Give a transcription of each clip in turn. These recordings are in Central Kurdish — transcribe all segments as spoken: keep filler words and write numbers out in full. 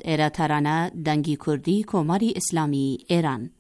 ایراترانه دنگی کردی کماری اسلامی ایران.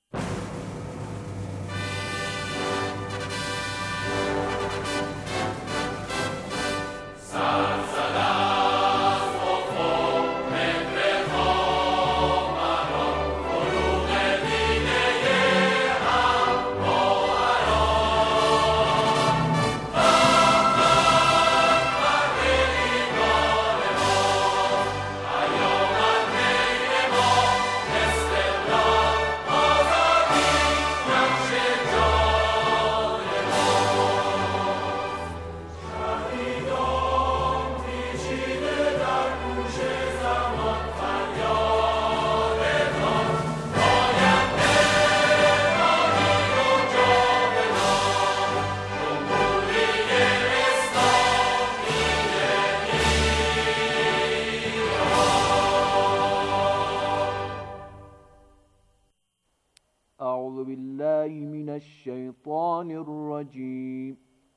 أعوذ بالله من الشيطان الرجيم.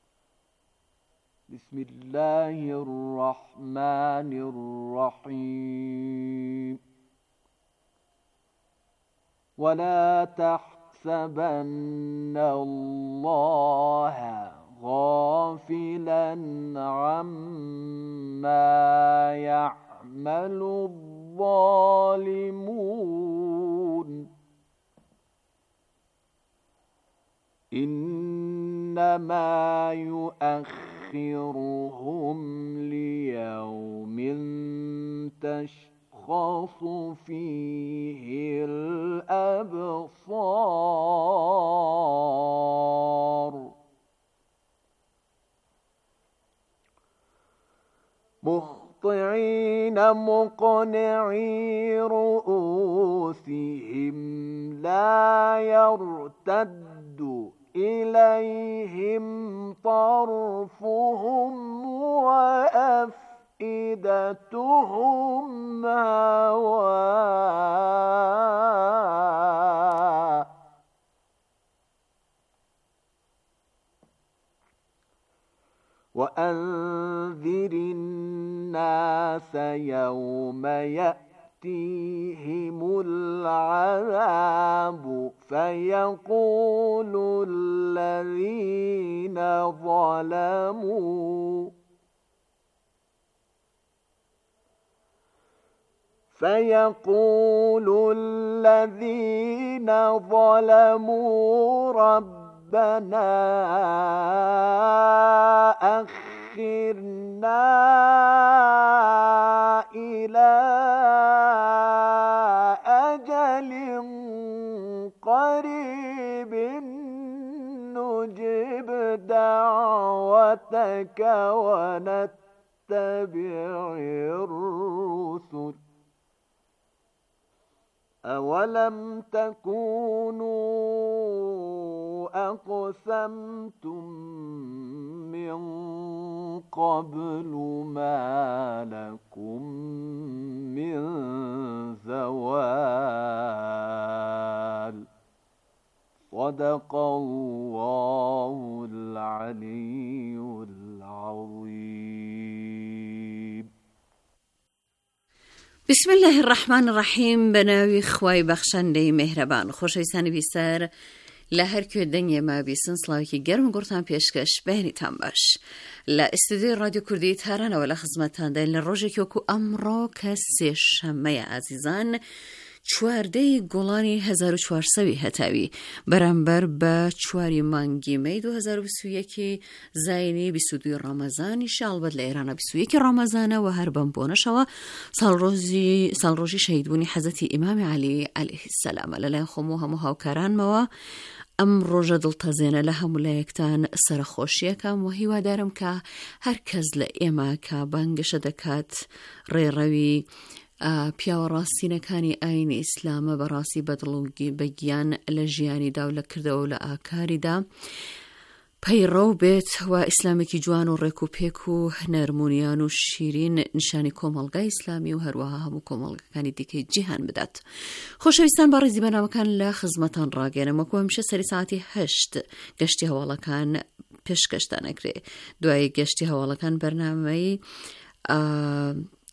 بسم الله الرحمن الرحيم. ولا تحسبن الله غافلا عما يعمل الظالمون إنما يؤخرهم ليوم تشخص فيه الأبصار مهطعين مقنعي رؤوسهم لا يرتد إليهم طرفهم وأفئدتهم هواء وأنذر الناس يوم يأتيهم العذاب فيقول الذين ظلموا فيقول الذين ظلموا ربنا أخرنا إلى أجل قريب نجب دعوتك ونتبع الرسل أولم تكونوا أقسمتم من قبل ما لكم من زوال صدق الله العلي العظيم. بسم الله الرحمن الرحیم. بناوی خوای بخشنده مهربان. خۆشەویستانی بیسەر لە هەر کوێ دەنگێ ما بیسن سڵاوێکی گەرم گورتان پێشکەش بەهێنیتان باش. لە ئستودیۆی رادیۆ کوردی تارانەوە لە خزمەتتانداین لە ڕۆژێکی وەکو ئەمڕۆ کە سێشەممەیە ئازیزان چواردەی گوڵانی هەزار و چوارسەوی هەتاوی بەرامبەر بە چواری مانگی مەی دوو هەزار و بیست و یەکی زاینی بیست و دووی ڕامەزانی شاڵبەت لە ئێرانە بیست و یەکی ڕامەزانەوە هەر بەم بۆنەشەوە ساڵڕۆژی شەهیدبوونی حەزەتی ئیمامی عەلی عەلەیهی السەلامە. لەلایەن خۆم و هەموو هاوکارانمەوە ئەم ڕۆژە دڵتەزێنە لە هەموو لایەکتان سەرخۆشیەکەم و هیوادارم کە هەر کەس لە ئێمە کە بانگەشە دەکات ڕێڕەوی پیاوە ڕاستینەکانی ئاینی ئیسلامە بەڕاستی بەدڵ بەگیان لە ژیانیدا و لە کردەوە و لە ئاکاریدا پەیڕەو بێت و ئیسلامێکی جوان و ڕێک و پێک و نەرمونیان و شیرین نیشانی کۆمەڵگای ئیسلامی و هەروەها هەموو کۆمەڵگەکانی دیکەی جیهان بدات. خۆشەویستان بەڕێزی بەنامەکان لە خزمەتان ڕاگەێنم وەکو هەمیشە سەری ساعتی هەشت گەشتی هەواڵەکان پێشکەشتان ئەکرێ. دوای گەشتی هەواڵەکان بەرنامەی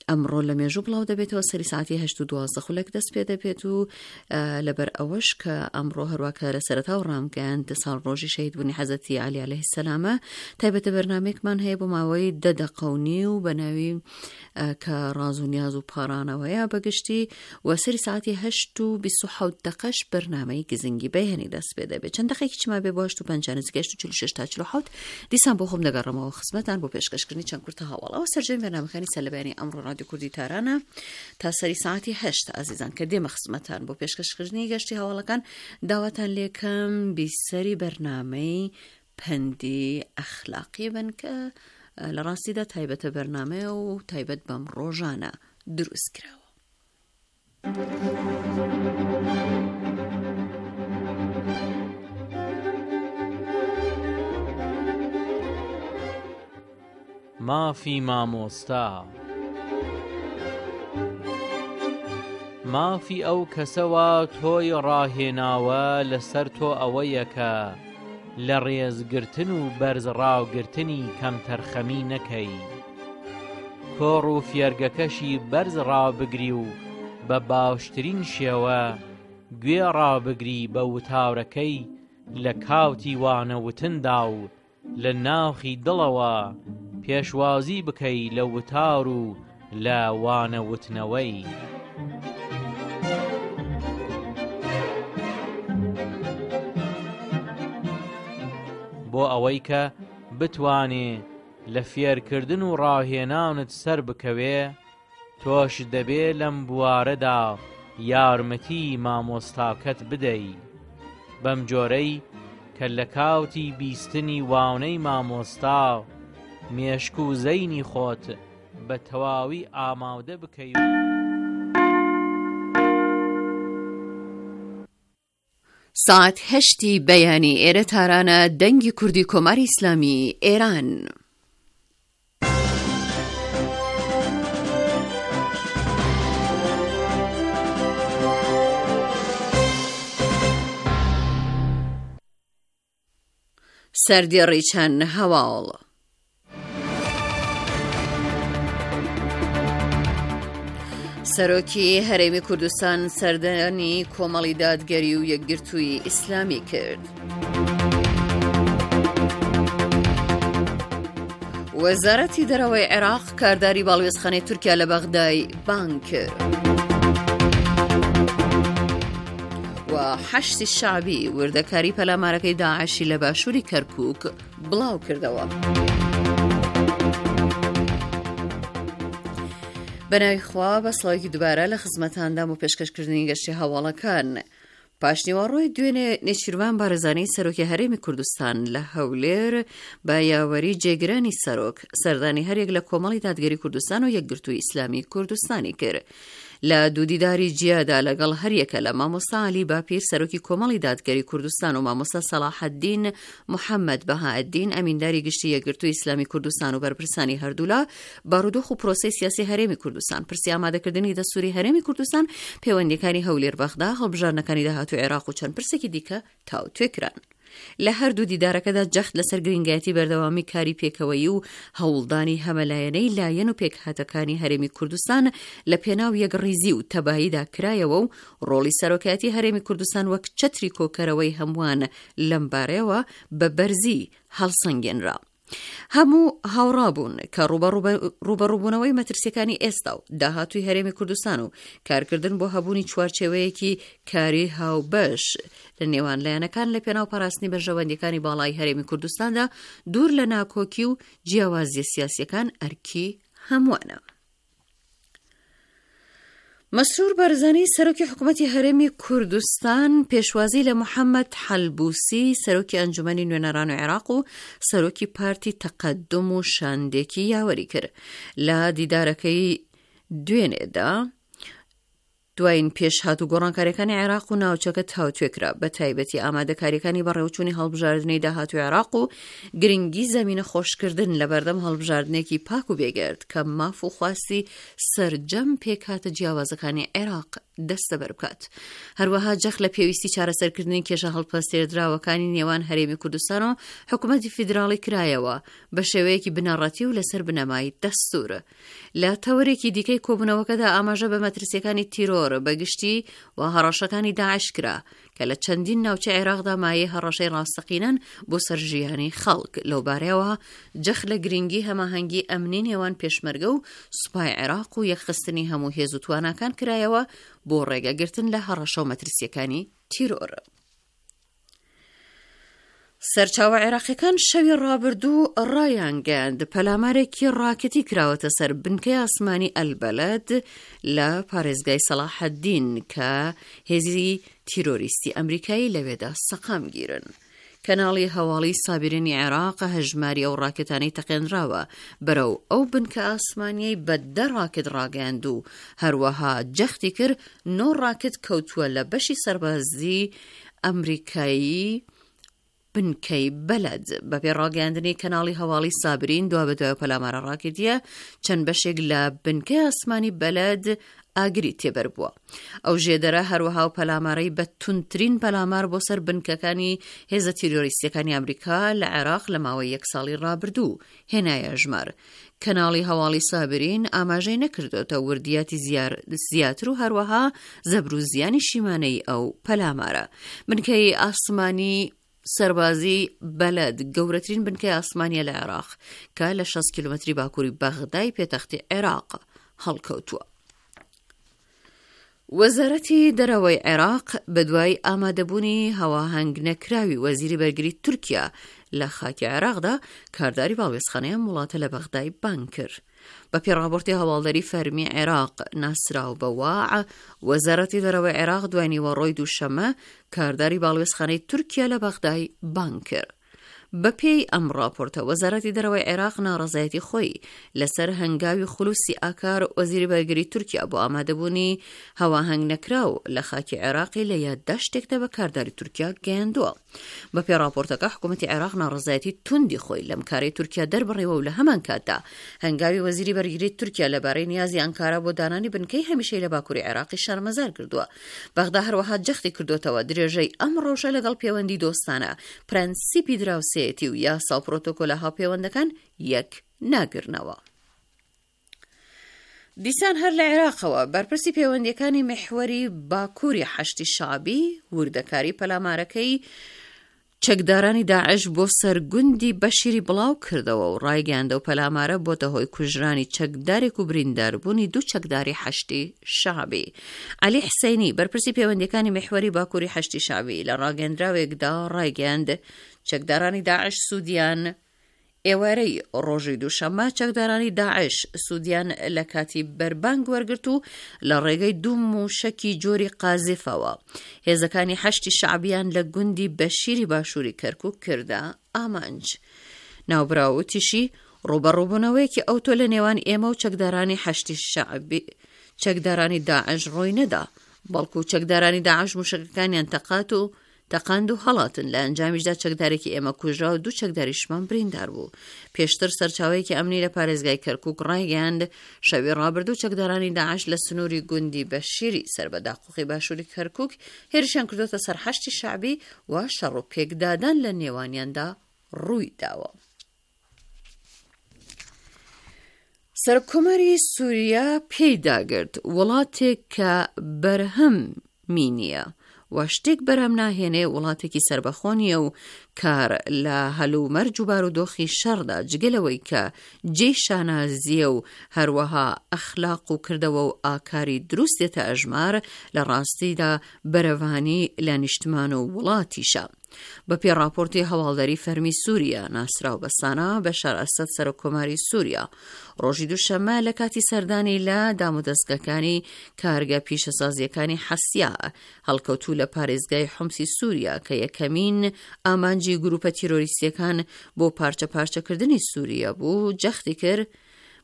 ئەمڕۆ لە مێژوو بڵاو دەبێتەوە سەری ساعتی هەشت و دوازدە خولەک دەست پێ دەبێت و لەبەر ئەوەش کە ئەمڕۆ هەروەکە لە سەرەتا و ڕامگەیاند ساڵ ڕۆژی شەهید بوونی حەزەتی عەلی عەلەیهی سەلامە تایبەتە بەرنامەیەکمان هەیە بۆ ماوەی دە دەقەونی و بە ناوی کە ڕاز و نیاز و پارانەوەیە بەگشتی و سەری ساعتی هەشت و بیست و حەوت دەقەش بەرنامەی گزنگی بەیهێنی دەست پێ دەبێت چەند دەقەیەکی چما بێ بۆ هەشت و پەنجا نزیکەی هەشت و چل و شەش تا چل و حەوت دیسان بۆ خۆم دەگەڕێمەوە خزمەتان بۆ پێشکەشکردنی چەند کورتە هەواڵەوە سەرجەمی بەرنامەکانی سەرلەبەیانی ئەمڕۆ رادیۆ کوردی تارانە تا سەری ساعتی هەشت ئازیزان کە دێمە خزمەتان بۆ پێشکەشکردنی گەشتی هەواڵەکان داواتان لێکەم بیسەری بەرنامەی پەندی ئەخلاقی بن کە لە ڕاستیدا تایبەتە بەرنامەیە و تایبەت بەم ڕۆژانە دروست کراوە. مافی مامۆستا مافی ئەو کەسەوە تۆی ڕاهێناوە لەسەر تۆ ئەوەیەکە لە ڕێزگرتن و بەرز ڕاوگرتنی کەم تەرخەمی نەکەی کۆڕ و فێرگەکەشی بەرز ڕاوبگری و بە باشترین شێوە گوێ ڕاوبگری بە وتاورەکەی لە کاوتی وانەوتندا و لە ناوخی دڵەوە پێشوازی بکەی لە وتار و لە وانەوتنەوەی. بۆ ئەوەی کە بتوانێ لە فێرکردن و ڕاهێنانت سەر بکەوێ تۆش دەبێ لەم بوارەدا یارمەتی مامۆستاکەت بدەی بەم جۆرەی کە لە کاوتی بیستنی واونەی مامۆستا مێشک و زەینی خۆت بە تەواوی ئامادە بکەی. ساعت هەشتی بەیانی ئێرە تارانە دەنگی کوردی کۆماری ئیسلامی ئێران. سەردێڕی چەند هەواڵ. سەرۆکی هەرێمی کوردستان سەردانی کۆمەڵی دادگەری و یەکگرتووی ئیسلامی کرد. وەزارەتی دەرەوەی عێراق کارداری باڵوێزخانەی تورکیا لە بەغدای بان کرد و حەشتی شعبی وردەکاری پەلامارەکەی داعشی لە باشووری کەرکووک بڵاو کردەوە. بەناوی خوا بە سڵاوێکی دووبارە لە خزمەتاندام و پێشکەشکردنی گەشتی هەواڵەکان. پاشنیوەڕۆی دوێنێ نێچیروان بارزانەی سەرۆکی هەرێمی کوردستان لە هەولێر بە یاوەری جێگرانی سەرۆک سەردانی هەرێک لە کۆمەڵی دادگەری کوردستان و یەکگرتووی ئیسلامی کوردستانی کرد. لە دوودیداری جیادا لەگەڵ هەریەکە لە مامۆستا عەلی باپیر سەرۆکی کۆمەڵی دادگەری کوردستان و مامۆستا سەلاحەددین محەممەد بەهائەددین ئەمینداری گشتی یەکگرتووی ئیسلامی کوردستان و بەرپرسانی هەردوولا بارودۆخ و پرۆسەی سیاسی هەرێمی کوردستان پرسی ئامادەکردنی دەستوری هەرێمی کوردستان پەیوەندیەکانی هەولێر بەغدا هەڵبژارنەکانی داهاتوو عێراق و چەند پرسێکی دیکە تاوتوێکران. لە هەردوو دیدارەکەدا جەخت لەسەر گرنگایەتی بەردەوامی کاری پێکەوەی و هەوڵدانی هەمەلایەنەی لایەن و پێکهاتەکانی هەرێمی کوردستان لە پێناو یەکڕیزی و تەباهیدا کرایەوە و ڕۆڵی سەرۆکایەتی هەرێمی کوردستان وەک چەتری کۆکەرەوەی هەمووان لەم بارەیەوە بە بەرزی هەڵسەنگێنرا. هەموو هاوڕابوون کە ڕوبەڕووبوونەوەی مەترسیەکانی ئێستا و داهاتووی هەرێمی کوردستان و کارکردن بۆ هەبوونی چوارچێوەیەکی کاری هاوبەش لە نێوان لایەنەکان لە پێناو پاراستنی بەرژەوەندیەکانی باڵای هەرێمی کوردستاندا دوور لە ناکۆکی و جیاوازیە سیاسیەکان ئەرکی هەمووانە. مەسرور بارزانی سەرۆکی حکوومەتی هەرێمی کوردستان پێشوازی لە محەممەد حەلبوسی سەرۆکی ئەنجومەنی نوێنەران و عێراق و سەرۆکی پارتی تەقەدم و شاندێکی یاوەری کرد. لە دیدارەکەی دوێنێدا دوایین پێش هاتو گۆڕانکاریەکانی عێراق و ناوچەکە تاوتوێکرا بە تایبەتی ئامادەکاریەکانی بەڕێوەچوونی هەڵبژاردنەی داهاتوی عێراق و گرنگی زەمینە خۆشکردن لە بەردەم هەڵبژاردنێکی پاک و بێگرد کە ماف و خواستی سەرجەم پێکاتە جیاوازەکانی عێراق دەستە بەر بکات. هەروەها جەخ لە پێویستی چارەسەرکردنی کێشە هەڵپەستێردراوەکانی نێوان هەرێمی کوردستان و حکوومەتی فیدراڵی کرایەوە بە شێوەیەکی بنەڕەتی و لەسەر بنەمای دەستوورە. لە تەوەرێکی دیکەی کۆبوونەوەکەدا ئاماژە بە مەترسیەکانی تیرۆر بەگشتی و هەڕەشەکانی داعش کرا کە لە چەندین ناوچە عێراقدا مایە هەڕەشەی ڕاستەقینەن بۆ سەرژیانی خەڵک. لەو بارەیەوە جەخ لە گرنگی هەماهەنگی ئەمنی نێوان پێشمەرگە و سوپای عێراق و یەکخستنی هەموو هێز و تواناکان کرایەوە بۆ ڕێگەگرتن لە هەڕەشە و مەترسیەکانی تیرۆر. سەرچاوە عێراقیەکان شەوی ڕابردوو ڕایانگەاند پەلامارێکی ڕاکەتی کراوەتە سەر بنکەی ئاسمانی ئەلبەلەد لە پارێزگای سەلاحەددین کە هێزی تیرۆریستی ئەمریکایی لەوێدا سەقام گیرن. کەناڵی هەواڵی سابرێنی عێراق هەژماری ئەو ڕاکێتانەی تەقێنراوە بەرەو ئەو بنکە ئاسمانیەی بە دە ڕاکێت ڕاگەاند و هەروەها جەختی کرد نۆ ڕاکێت کەوتووە لە بەشی سەربازی ئەمریکایی بنکەی بەلەد. بەپێ ڕاگەاندنی کەناڵی هەواڵی سابرین دوا بەدوای پەلامارە ڕاکێتیە چەند بەشێک لە بنکەی ئاسمانی بەلەد ئاگری تێبەر بووە. ئەو ژێدەرە هەروەها و پەلامارەی بە تونترین پەلامار بۆ سەر بنکەکانی هێزە تیرۆریستیەکانی ئەمریکا لە عێراق لە ماوەی یەک ساڵی ڕابردوو هێنایە ژمار. کەناڵی هەواڵی سابرین ئاماژەی نەکردوتە وردیاتی زیاتر و هەروەها زەبر و زیانی شیمانەی ئەو پەلامارە. بنکەی ئاسمانی سەربازی بەلەد گەورەترین بنکەی ئاسمانیە لە عێراق کە لە شەست کیلۆمەتری باکووری بەغدای پێتەختی عێراق هەڵکەوتووە. وەزارەتی دەرەوەی عێراق بەدوای ئامادەبوونی هەواهەنگ نەکراوی وەزیری بەرگری تورکیا لە خاکی عێراقدا کارداری باڵێزخانەیان وڵاتە لە بەغدای بان کرد. بە پێڕابۆرتی هەواڵدەری فەرمی عێراق ناسراو بە واع وەزارەتی دەرەوەی عێراق دوای نیوەڕۆی دووشەمە کارداری باڵێزخانەی تورکیا لە بەغدای بان کرد. بەپێی ئەم راپۆرتە وەزارەتی دەرەوەی عێراق ناڕەزایەتی خۆی لەسەر هەنگاوی خولوسی ئاکار وەزیری بەرگری تورکیا بۆ ئامادەبوونی هەواهەنگ نەکراو لە خاکی عێراقی لە یادداشتێکدا بە کارداری تورکیا گەیاندووە. بەپێی راپۆرتەکە حکوومەتی عێراق ناڕەزایەتی توندی خۆی لەم کارەی تورکیا دەربڕێوە و لە هەمان کاتدا هەنگاوی وەزیری بەرگری تورکیا لەبارەی نیازی ئەنکارا بۆ دانانی بنکەی هەمیشەی لە باکووری عێراقی شەرمەزار کردووە. بەغدا هەروەها جەختی کردوتەوە درێژەی ئەم ڕۆژە لەگەڵ پەیوەندی دۆستانە پرەنسیپی دراوسێتی و یاسا و پرۆتۆکۆلە هاوپەیوەندەکان یەک ناگرنەوە. دیسان هەر لە عێراقەوە بەرپرسی پەیوەندیەکانی محوەری باکووری حەشتی شعبی وردەکاری پەلامارەکەی چەکدارانی داعش بۆ سەرگوندی بەشیری بڵاو کردەوە و ڕایگەاندە و پەلامارە بۆتە هۆی کوژرانی چەکدارێک و برینداربوونی دوو چەکداری حەشتی شعبی. عەلی حسەینی بەرپرسی پەیوەندیەکانی محوەری باکووری حەشتی شعبی لە ڕاگەاندراوێکدا ڕایگەاند چەکدارانی داعش سوودیان ئێوارەی ڕۆژی دووشەمە چەکدارانی داعش سوودیان لە کاتی بەربانگ وەرگرت و لە ڕێگەی دوو موشەکی جۆری قازیفەوە هێزەکانی حەشتی شعبیان لە گوندی بەشیری باشووری کەرکووک کردە ئامانج. ناوبراوتیشی ڕوبەڕووبوونەوەیەکی ئەوتۆ لە نێوان ئێمە و چەکدارانی حەشتی شعبی چەکدارانی داعش ڕۆی نەدا، بەڵکو چەکدارانی داعش موشەکەکانیان تەقات و تەقاند و هەڵاتن. لە ئەنجامیشدا چەکدارێکی ئێمە کوژرا و دوو چەکداریشمان بریندار بوو. پێشتر سەرچاوەیەکی ئەمنی لە پارێزگای کەرکووک ڕایگەاند شەوی ڕابردوو چەکدارانی داعش لە سنووری گوندی بەشیری سەر بە داقوقی باشووری کەرکووک هێرشیان کردوتە سەر حەشتی شعبی و شەڕ و پێکدادان لە نێوانیاندا ڕووی داوە. سەرکۆمەری سووریا پێی داگرت وڵاتێک کە بەرهەم مینیە و شتێک بەرەم ناهێنێ وڵاتێکی سربەخۆنیە و کار لە هەلو مەرج و بارودۆخی شەڕدا جگەلەوەی کە جێی شانازیە و هەروەها ئەخلاق و کردەوە و ئاکاری دروستێتە ئەژمار لە ڕاستیدا بەرەوانی لە نیشتمان و وڵاتیشە. بە پێی راپۆرتی هەواڵدەری فەرمی سووریا ناسراو بەسانە بەشار ئەسەد سەرۆکۆماری سووریا ڕۆژی دووشەمە لە کاتی سەردانی لە دامودەستگەکانی کارگە پیشەسازیەکانی حەسیا هەڵکەوتوو لە پارێزگای حومسی سووریا کە یەکەمین ئامانجی گروپە تیرۆریستیەکان بۆ پارچە پارچەکردنی سووریا بوو جەختی کرد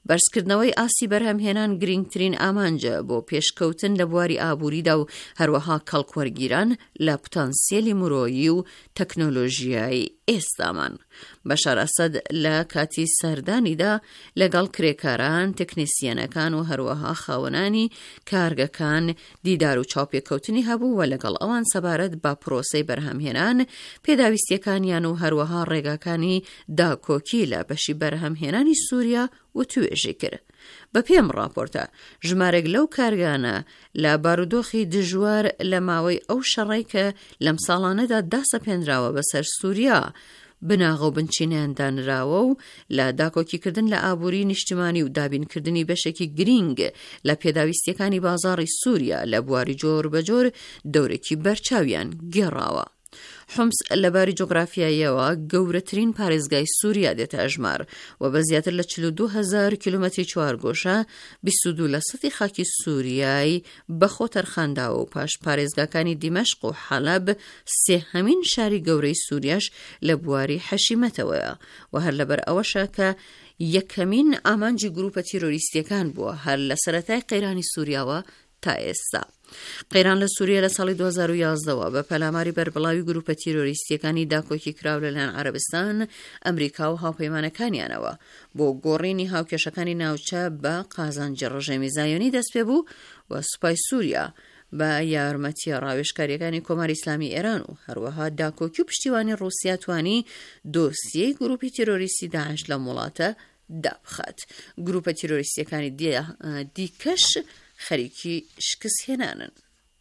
بەرزکردنەوەی ئاسی بەرهەمهێنان گرنگترین ئامانجە بۆ پێشکەوتن لە بواری ئابووریدا و هەروەها کەڵکوەرگیران لە پۆتەنسیێلی مرۆیی و تەکنۆلۆژیای ئێستامان. بەشار ئەسەد لە کاتی سەردانیدا لەگەڵ کرێکاران، تەکنیسیەنەکان و هەروەها خاوەنانی کارگەکان دیدار و چاوپێکەوتنی هەبوو و لەگەڵ ئەوان سەبارەت بە پرۆسەی بەرهەمهێنان، پێداویستیەکانیان و هەروەها ڕێگاکانی داکۆکی لە بەشی بەرهەمهێنانی سووریا و توێژی کرد. بە پێم راپۆرتە ژمارەك لەو کارگانە لە بارودۆخی دژوار لە ماوەی ئەو شەڕەی کە لەم ساڵانەدا داسەپێنراوە بەسەر سووریا بناغە و بنچینیان دانراوە و لە داکۆکیکردن لە ئابووری نیشتیمانی و دابینکردنی بەشێکی گرنگ لە پێداویستیەکانی بازاڕی سووریا لە بواری جۆر بەجۆر دەورێکی بەرچاویان گێڕاوە. حومس لە باری جۆگرافیاییەوە گەورەترین پارێزگای سووریا دێتە ئەژمار و بە زیاتر لە چل و دوو هەزار کیلومەتری چوارگۆشە بیست و دوو لە سەدی خاکی سووریای بەخۆ تەرخانداوە و پاش پارێزگاکانی دیمەشق و حەلەب سێهەمین شاری گەورەی سووریاش لە بواری حەشیمەتەوەیە و هەر لەبەر ئەوەشە کە یەکەمین ئامانجی گروپە تیرۆریستیەکان بووە هەر لە سەرەتای قەیرانی سووریاوە تا ئێستا. قەیران لە سووریا لە ساڵی دوو هەزار و یازدەوە بە پەلاماری بەربڵاوی گروپە تیرۆریستیەکانی داکۆکی کراو لەلایەن عەرەبستان، ئەمریکا و هاوپەیمانەکانیانەوە بۆ گۆڕینی هاوکێشەکانی ناوچە بە قازانجی ڕژێمی زایۆنی دەست پێ بوو و سوپای سووریا بە یارمەتیە ڕاوێژکاریەکانی کۆماری ئیسلامی ئێران و هەروەها داکۆکی و پشتیوانی ڕووسیا توانی دۆسیەی گروپی تیرۆریستی داعش لە وڵاتە دابخات. گروپە تیرۆریستیەکانی دیکەش خەریکی شکستهێنانن.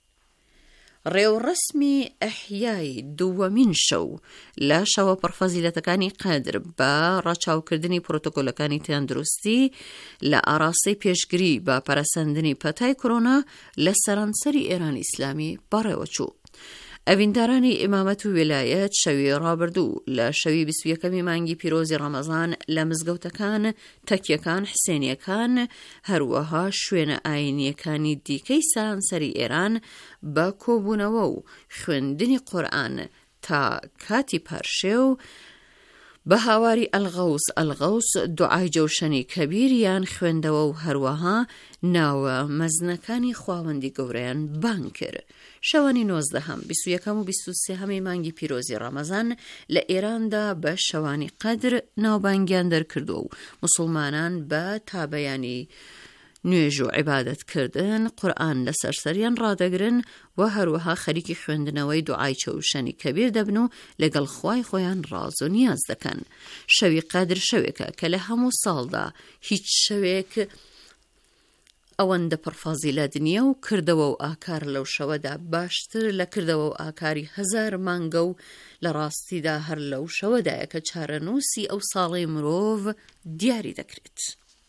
ڕێوڕەسمی ئەحیای دووەمین شەو لە شەوە پڕفەزیلەتەکانی قەدر بە ڕاچاوکردنی پرۆتۆکۆلەکانی تەندروستی لە ئاراستەی پێشگری بە پەرەسەندنی پەتای کۆرۆنا لە سەرانسەری ئێرانی ئیسلامی بەڕێوەچوو. ئەڤیندارانی ئیمامەت و وێلایەت شەوی ڕابردوو لە شەوی بیست و یەکەمی مانگی پیرۆزی ڕەمەزان لە مزگەوتەکان، تەکیەکان، حسێنیەکان هەروەها شوێنە ئاینیەکانی دیکەی سەرانسەری ئێران بە کۆبوونەوە و خوێندنی قورئان تا کاتی پەرشێ و بە هاواری ئەلغەوس ئەلغەوس دوعای جەوشەنی کەبیریان خوێندەوە و هەروەها ناوە مەزنەکانی خواوەندی گەورەیان بان کرد. شەوانی نۆزدەهەم، بیست و یەکەم و بیست و سێهەمی مانگی پیرۆزی ڕەمەزان لە ئێراندا بە شەوانی قەدر ناوبانگیان دەرکردو و موسڵمانان بە تابەیانی نوێژ و عیبادەتکردن قورئان لە سەرسەریان ڕادەگرن و هەروەها خەریکی خوێندنەوەی دوعای جەوشەنی کەبیر دەبن و لەگەڵ خوای خۆیان ڕاز و نیاز دەکەن. شەوی قەدر شەوێکە کە لە هەموو ساڵدا هیچ شەوێک ئەوەندە پڕفازیلەت نییە و کردەوە و ئاکار لەو شەوەدا باشتر لە کردەوە و ئاکاری هەزار مانگە و لە ڕاستیدا هەر لەو شەوەدایە کە چارەنووسی ئەو ساڵی مرۆڤ دیاری دەکرێت.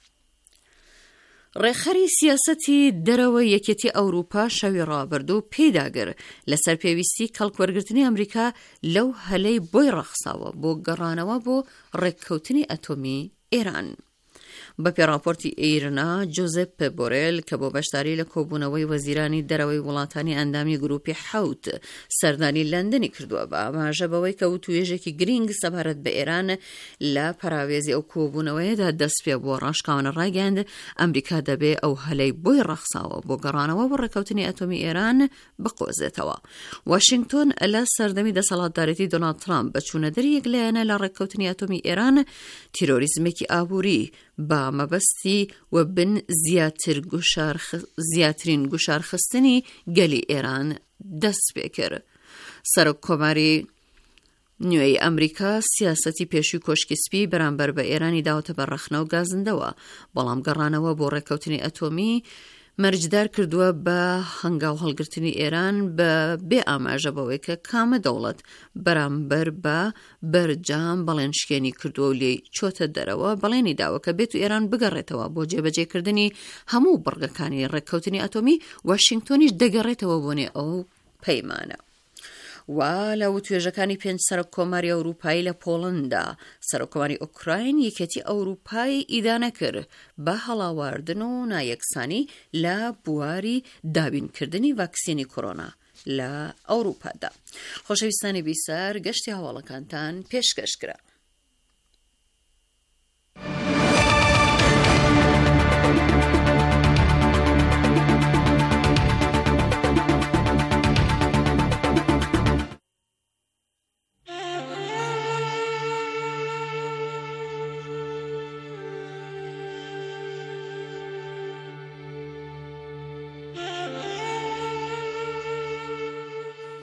ڕێخەری سیاسەتی دەرەوە یەکێتی ئەوروپا شەوی ڕابردوو پێداگر لەسەر پێویستی کەڵکوەرگرتنی ئەمریکا لەو هەلەی بۆی ڕەخساوە بۆ گەڕانەوە بۆ ڕێککەوتنی ئەتۆمی ئێران. بە پێڕاپۆرتی ئێرنا جۆزێپ بۆرێل کە بۆ بەشداری لە کۆبوونەوەی وەزیرانی دەرەوەی وڵاتانی ئەندامی گروپی حەوت سەردانی لەندەنی کردووە بە ئاماژە بەوەی کە وتوێژێکی گرنگ سەبارەت بە ئێران لە پەراوێزی ئەو کۆبوونەوەیەدا دەست پێ بۆ ڕاشکاونە ڕاگەاند ئەمریکا دەبێ ئەو هەلەی بۆی ڕەخساوە بۆ گەڕانەوە بۆ ڕێکەوتنی ئەتۆمی ئێران بقۆزێتەوە. واشنگتۆن لە سەردەمی دەسەڵاتدارەتی دۆناڵد ترامپ بە چوونەدەری یەکلایەنە لە ڕێکەوتنی ئەتۆمی ئێران تیرۆریزمێکی ئابووری با مەبەستی و بن زیاتر گوشار خ... زیاترین گوشارخستنی گەلی ئێران دەست پێ کرد. سەرۆک کۆماری نوێی ئەمریکا سیاسەتی پێشووی کۆشکی سپی بەرامبەر بە ئێرانی داوەتە بەڕەخنە و گازندەوە، بەڵام گەڕانەوە بۆ ڕێکەوتنی ئەتۆمی مەرجدار کردووە بە هەنگاو هەڵگرتنی ئێران بە بێ ئاماژە بەوەی کە کامە دەوڵەت بەرامبەر بە بەرجام بەڵێن شکێنی کردووە و لێی چۆتە دەرەوە بەڵێنی داوە کە بێت و ئێران بگەڕێتەوە بۆ جێبەجێکردنی هەموو بڕگەکانی ڕێککەوتنی ئەتۆمی. واشنگتۆنیش دەگەڕێتەوە بۆنێ ئەو پەیمانە. و لە وتوێژەکانی پێنج سەرۆک کۆماری ئەوروپایی لە پۆڵەندا سەرۆک کۆماری ئوکراین یەکێتی ئەوروپای ئیدانە کرد بە هەڵاواردن و نایەکسانی لە بواری دابینکردنی ڤاکسینی کۆرۆنا لە ئەوروپادا. خۆشەویستانی بیسەر گەشتی هەواڵەکانتان پێشکەشکرا.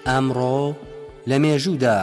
ئەمڕۆ لە مێژوودا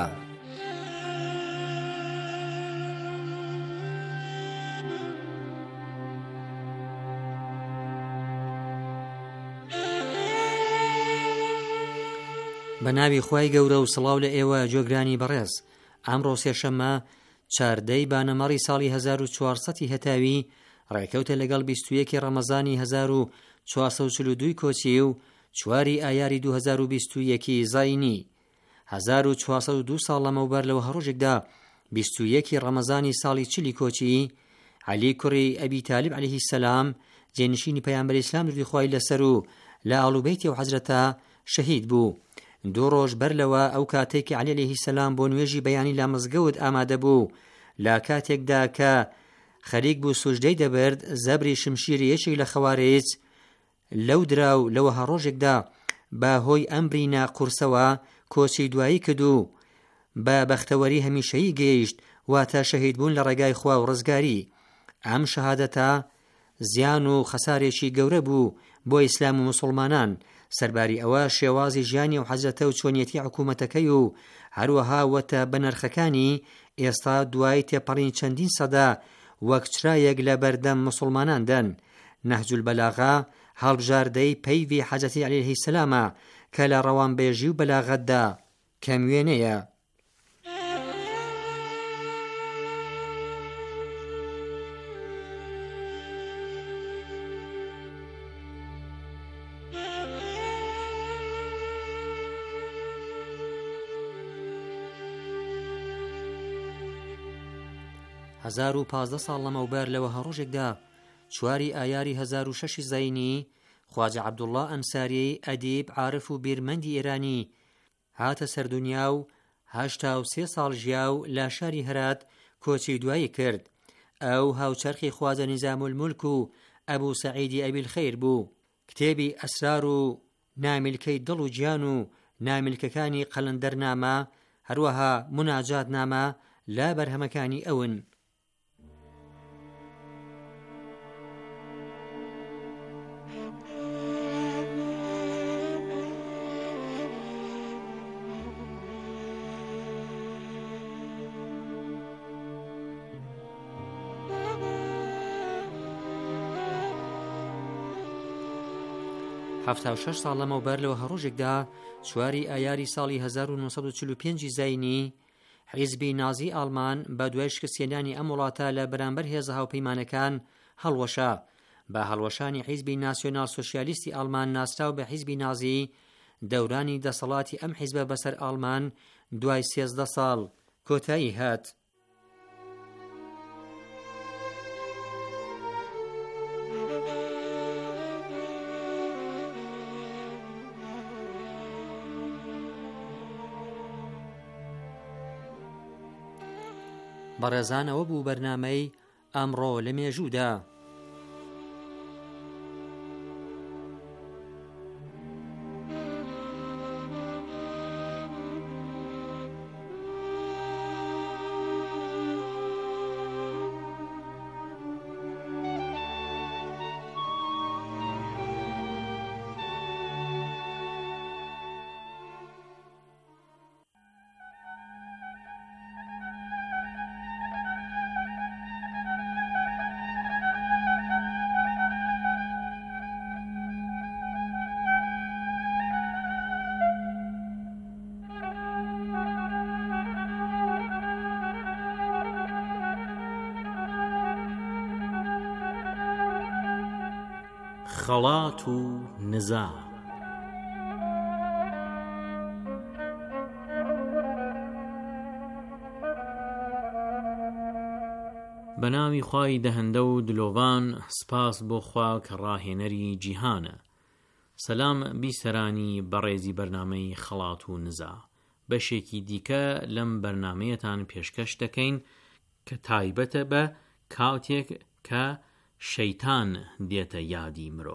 بە ناوی خوای گەورە و سڵاو لە ئێوە جۆگرانی بەڕێز. ئەمڕۆ سێشەممە چاردەی بانەمەڕی ساڵی هەزار و چوارسەدی هەتاوی ڕێکەوتە لەگەڵ بیست و یەکی ڕەمەزانی هەزار و چوارسەد و چل و دوو کۆچی و چواری ئایاری دوو هەزار و بیست و یەکی زاینی. هەزار و چوارسەد و دوو ساڵ لەمەوبەر لەوە هەڕۆژێکدا بیست و یەکی ڕەمەزانی ساڵی چلی کۆچی عەلی کوڕی ئەبی تاالب عەلەیهی سەلام جێنشینی پەیامبەری ئیسلام دروی خوای لەسەر و لە ئاڵوبەیتی و حەزرەتە شەهید بوو. دوو ڕۆژ بەر لەوە ئەو کاتێکی عەلی عەلەیهی سەلام بۆ نوێژی بەیانی لە مزگەوت ئامادە بوو، لە کاتێکدا کە خەریک بوو سوژدەی دەبرد، زەبری شمشیری یەکێک لە خەوارج لەو درا و لەوە هەڕۆژێکدا بە هۆی ئەمبرینا قورسەوە کۆچی دوایی کردو بە بەختەوەری هەمیشەیی گەیشت، واتە شەهید بوون لە ڕێگای خوا و ڕزگاری. ئەم شەهادەتە زیان و خەسارێکی گەورە بوو بۆ ئیسلام و موسڵمانان، سەرباری ئەوە شێوازی ژیانی و حەزرەتە و چۆنیەتی حکوومەتەکەی و هەروەها وەتە بەنرخەکانی ئێستا دوای تێپەڕین چەندین سەدا وەک چرایەک لە بەردەم موسڵمانان دەن. نەهج البەلاغا هەڵبژاردەی پەیوی حەزرەتی عەلی عەلەیهی سەلامە کە لە ڕەوانبێژی و بەلاغەتدا کەم وێنەیە. هەزار و پازدە ساڵ لەمەوبەر لەوە هەڕۆژێکدا چواری ئایاری هەزار و شەشی زاینی خواجە عەبدوڵڵا ئەنساری ئەدیب عارف و بیرمەندی ئێرانی هاتە سەردونیا و هەشتا و سێ ساڵ ژیا و لە شاری هەرات کۆچی دوایی کرد. ئەو هاوچەرخی خواجە نیزام المولک و ئەبوو سەعیدی ئەبیل خەیر بوو. کتێبی ئەسرار و نامیلکەی دڵ و گیان و نامیلکەکانی قەلەندەرنامە هەروەها مناجات نامە لە بەرهەمەکانی ئەون. هەفتا و شەش ساڵ لەمەوبەر لەوە هەڕۆژێکدا چواری ئایاری ساڵی هەزار و نۆسەد و چل و پێنجی زاینی حیزبی نازی ئاڵمان بە دوای شکستێنانی ئەم وڵاتە لە بەرامبەر هێزە هاوپەیمانەکان هەڵوەشا. بە هەڵوەشانی حیزبی ناسیۆنال سۆشیالیستی ئاڵمان ناسراو بە حیزبی نازی، دەورانی دەسەڵاتی ئەم حیزبە بەسەر ئاڵمان دوای سێزدە ساڵ کۆتایی هات. بەڕێزانەوە بوو بەرنامەی ئەمڕۆ لە مێژوودا. خەڵات و نزا. بە ناوی خوای دەهەندە و دلۆڤان، سپاس بۆ خوا کە ڕاهێنەری جیهانە. سەلام بیسەرانی بەڕێزی بەرنامەی خەڵات و نزا. بەشێکی دیکە لەم بەرنامەیەتان پێشکەش دەکەین کە تایبەتە بە کاتێک کە شەیتان دێتە یادی مرۆ.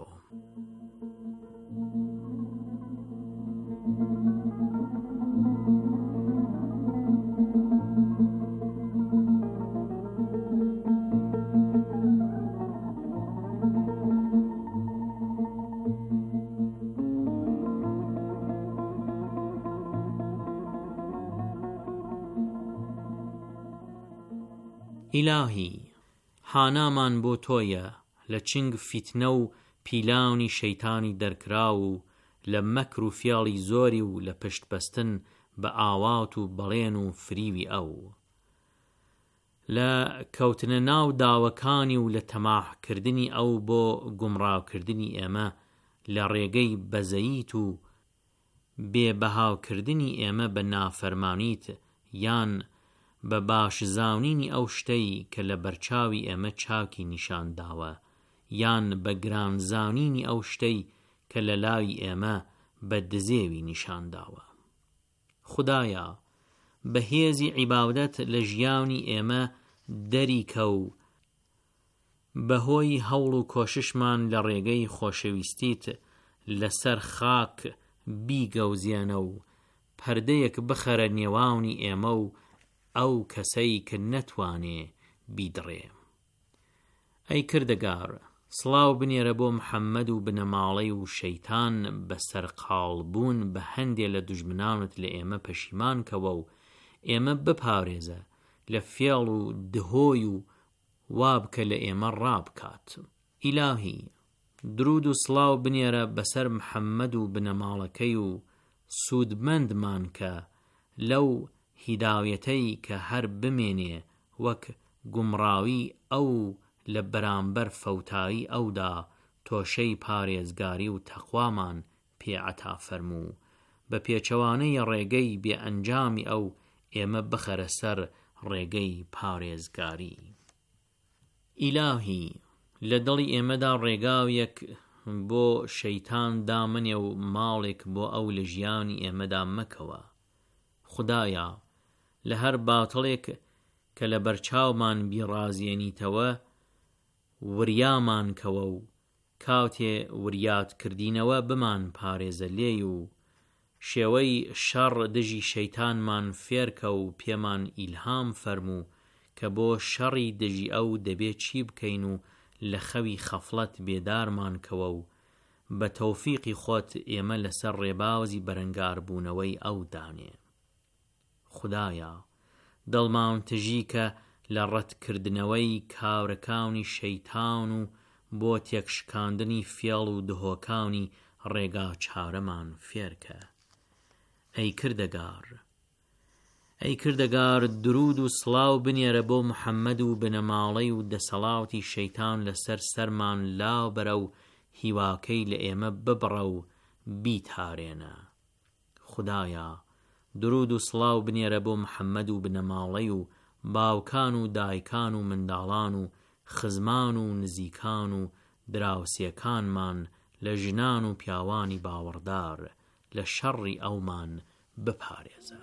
ئیلاهی حانامان بۆ تۆیە لە چنگ فیتنە و پیلاونی شەیتانی دەرکرا و لە مەکر و فیاڵی زۆری و لە پشت بەستن بە ئاوات و بەڵێن و فریوی ئەو، لە کەوتنە ناو داوەکانی و لە تەماحکردنی ئەو بۆ گومڕاوکردنی ئێمە لە ڕێگەی بەزەییت و بێبەهاوکردنی ئێمە بە نافەرمانیت یان بە باشزاونینی ئەو شتەی کە لە بەرچاوی ئێمە چاکی نیشان داوە یان بە گرانزانینی ئەو شتەی کە لە لاوی ئێمە بە دزێوی نیشان داوە. خودایە بەهێزی عیبادەت لە ژیانی ئێمە دەریکە و بەهۆی هەوڵ و کۆششمان لە ڕێگەی خۆشەویستیت لەسەر خاک بیگەوزێنە و پەردەیەک بخەرە نێوانی ئێمە و ئەو کەسەی کە نەتوانێ بیدڕێ. ئەی کردگار سڵاو بنێرە بۆ محەممەد و بنەماڵەی و شەیتان بەسەر قاڵبوون بە هەندێ لە دوژمنانت لە ئێمە پەشیمان کەوە و ئێمە بپارێزە لە فێڵ و دهۆی و وابکە لە ئێمە ڕابکات. ئیلاهی درود و سڵاو بنێرە بەسەر محەممەد و بنەماڵەکەی و سوودمەندمان کە لەو هیداوەتەی کە هەر بمێنێ وەک گومڕاوی ئەو لە بەرامبەر فەوتایی ئەودا تۆشەی پارێزگاری و تەقوامان پێعەتا فەرموو بە پێچەوانەی ڕێگەی بێ ئەنجامی ئەو ئێمە بخەرە سەر ڕێگەی پارێزگاری. ئیلاهی لە دڵی ئێمەدا ڕێگاویەک بۆ شەیتان دامنێ و ماڵێک بۆ ئەو لە ژیانی ئێمەدا مەکەوە. خودایە لە هەر باتڵێک کە لە بەرچاومان بیڕازێنیتەوە وریامان کەوە و کاتێ وریات کردینەوە بمان پارێزە لێی و شێوەی شەڕ دژی شەیتانمان فێرکە و پێمان ئیلهام فەرموو کە بۆ شەڕی دژی ئەو دەبێت چی بکەین و لە خەوی خەفڵەت بێدارمان کەوە و بە تەوفیقی خۆت ئێمە لەسەر ڕێبازی بەرەنگاربوونەوەی ئەو دانێ. خودایە دڵمان تژی کە لە ڕەتکردنەوەی کاورەکانی شەیتان و بۆ تێکشکاندنی فێڵ و دهۆکانی ڕێگا چارەمان فێرکە. ئەی کردەگار ئەی کردەگار درود و سڵاو بنێرە بۆ محەممەد و بنەماڵەی و دەسەڵاتی شەیتان لەسەر سەرمان لاو بەرە و هیواکەی لە ئێمە ببڕە و بیتارێنە. خودایە درود و سڵاو بنێرە بۆ محەممەد و بنەماڵەی و باوکان و دایکان و منداڵان و خزمان و نزیکان و دراوسێکانمان لە ژنان و پیاوانی باوەڕدار لە شەڕی ئەومان بپارێزە.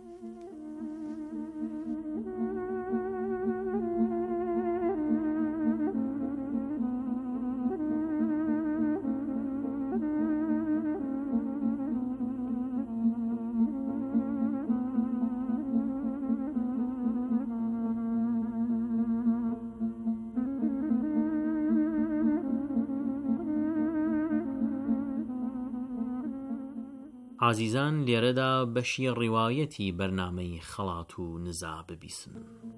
عزیزان لێرەدا بەشی ڕیوایەتی بەرنامەی خەڵات و نزا ببیسن.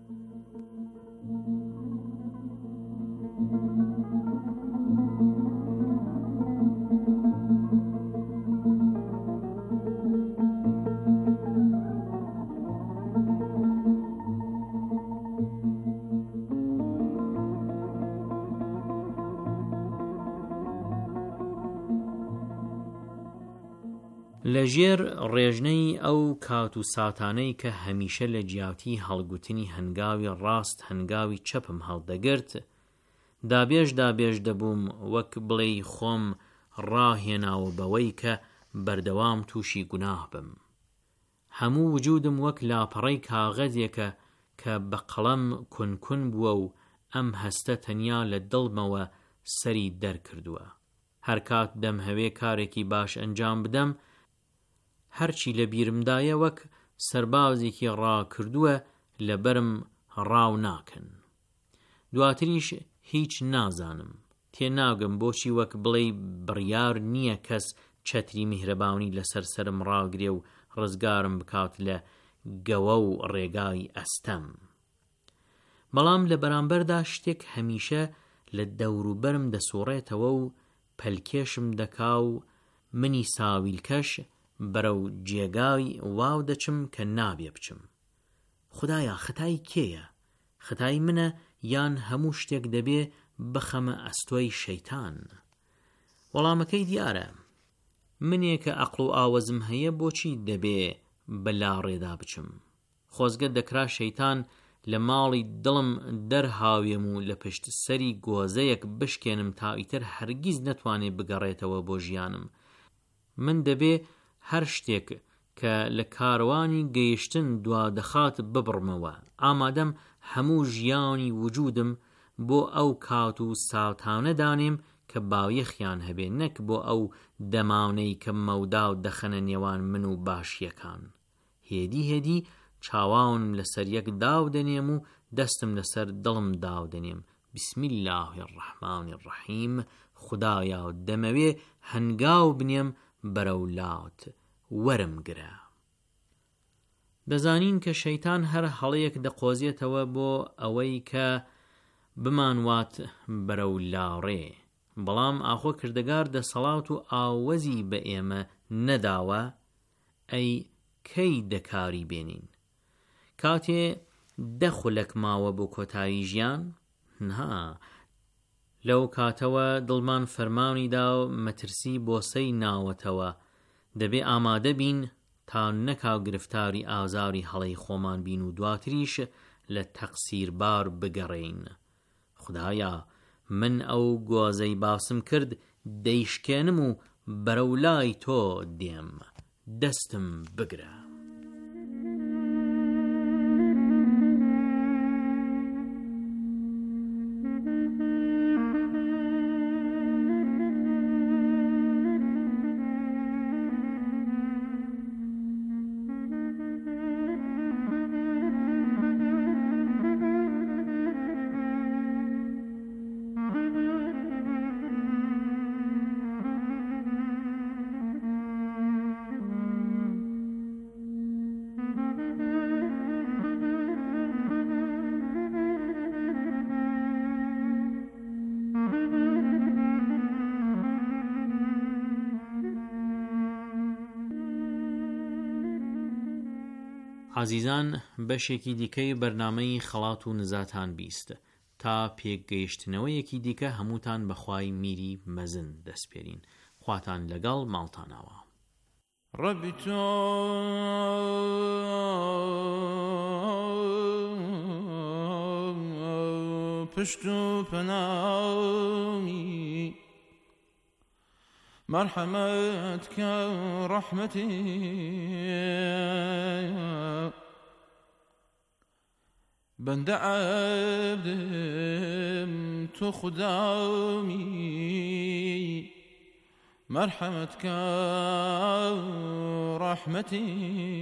لەژێر ڕێژنەی ئەو کات و ساتانەی کە هەمیشە لە جیاتی هەڵگوتنی هەنگاوی ڕاست هەنگاوی چەپم هەڵدەگرت دابێژ دابێژ دەبووم وەک بڵێ خۆم ڕاهێناوە بەوەی کە بەردەوام تووشی گوناه بم. هەموو وجودم وەک لاپەڕەی کاغەزێکە کە بە قەڵەم کونکون بووە و ئەم هەستە تەنیا لە دڵمەوە سەری دەرکردووە. هەر کات دەم هەوێ کارێکی باش ئەنجام بدەم هەرچی لە بیرمدایە وەک سەربازێکی ڕاکردووە لە بەرم ڕاو ناکەن. دواتریش هیچ نازانم تێناگەم بۆچی وەک بڵێ بڕیار نییە کەس چەتری میهرەبانی لەسەر سرم ڕاگرێ و ڕزگارم بکات لە گەوە و ڕێگای ئەستەم. بەڵام لە بەرامبەردا شتێک هەمیشە لە دەوروبەرم دەسوڕێتەوە و پەلکێشم دەکا و منی ساویلکەش بەرەو جێگای واو دەچم کە نابێ بچم. خودایە خەتای کێیە؟ خەتای منە یان هەموو شتێک دەبێ بخەمە ئەستۆی شەیتان؟ وەڵامەکەی دیارە. منێ کە عەقڵ و ئاوەزم هەیە بۆچی دەبێ بەلا ڕێدا بچم؟ خۆزگە دەکرا شەیتان لە ماڵی دڵم دەرهاوێم و لە پشت سەری گۆزەیەک بشکێنم تا ئیتر هەرگیز نەتوانێ بگەڕێتەوە بۆ ژیانم. من دەبێ هەر شتێک کە لە کاروانی گەیشتن دوا دەخات ببڕمەوە. ئامادەم هەموو ژیانی وجودم بۆ ئەو کات و ساوتانە دانێم کە باویەخیان هەبێ، نەک بۆ ئەو دەماونەی کە مەودا و دەخەنە نێوان من و باشیەکان. هێدی هێدی چاوانم لەسەر یەک داو دەنێم و دەستم لەسەر دڵم داو دەنێم. بسم الله الرحمن الرحیم. خدایا دەمەوێ هەنگاو بنێم بەرەو لات وەرم گرە. دەزانین کە شەیتان هەر هەڵەیەک دەقۆزێتەوە بۆ ئەوەی کە بمانوات بەرەو لاڕێ، بەڵام ئاخۆ کردگار دەسەڵات و ئاوەزی بە ئێمە نەداوە. ئەی کەی دەکاری بێنین؟ کاتێ دەخولەک ماوە بۆ کۆتایی ژیان؟ نا، لەو کاتەوە دڵمان فەرمانیدا و مەترسی بۆسەی ناوەتەوە. دەبێ ئامادە بین تا نەکاو گرفتاری ئازاری هەڵەی خۆمان بین و دواتریش لە تەقسیربار بگەڕین. خدایە من ئەو گۆزەی باسم کرد دەیشکێنم و بەرەو لای تۆ دێم. دەستم بگرە. عزیزان، بەشێکی دیکەی بەرنامەی خەڵات و نزاتان بیست. تا پێگەیشتنەوەیەکی دیکە هەمووتان بەخوای میری مەزن دەستپێرین. خواتان لەگەڵ ماڵتانەوە. ڕەبی تۆ پشت و پەنامی، مرحمت کە ڕەحمەتی بەندە عەبدم تۆ خودامی، مرحمت کە ڕەحمەتی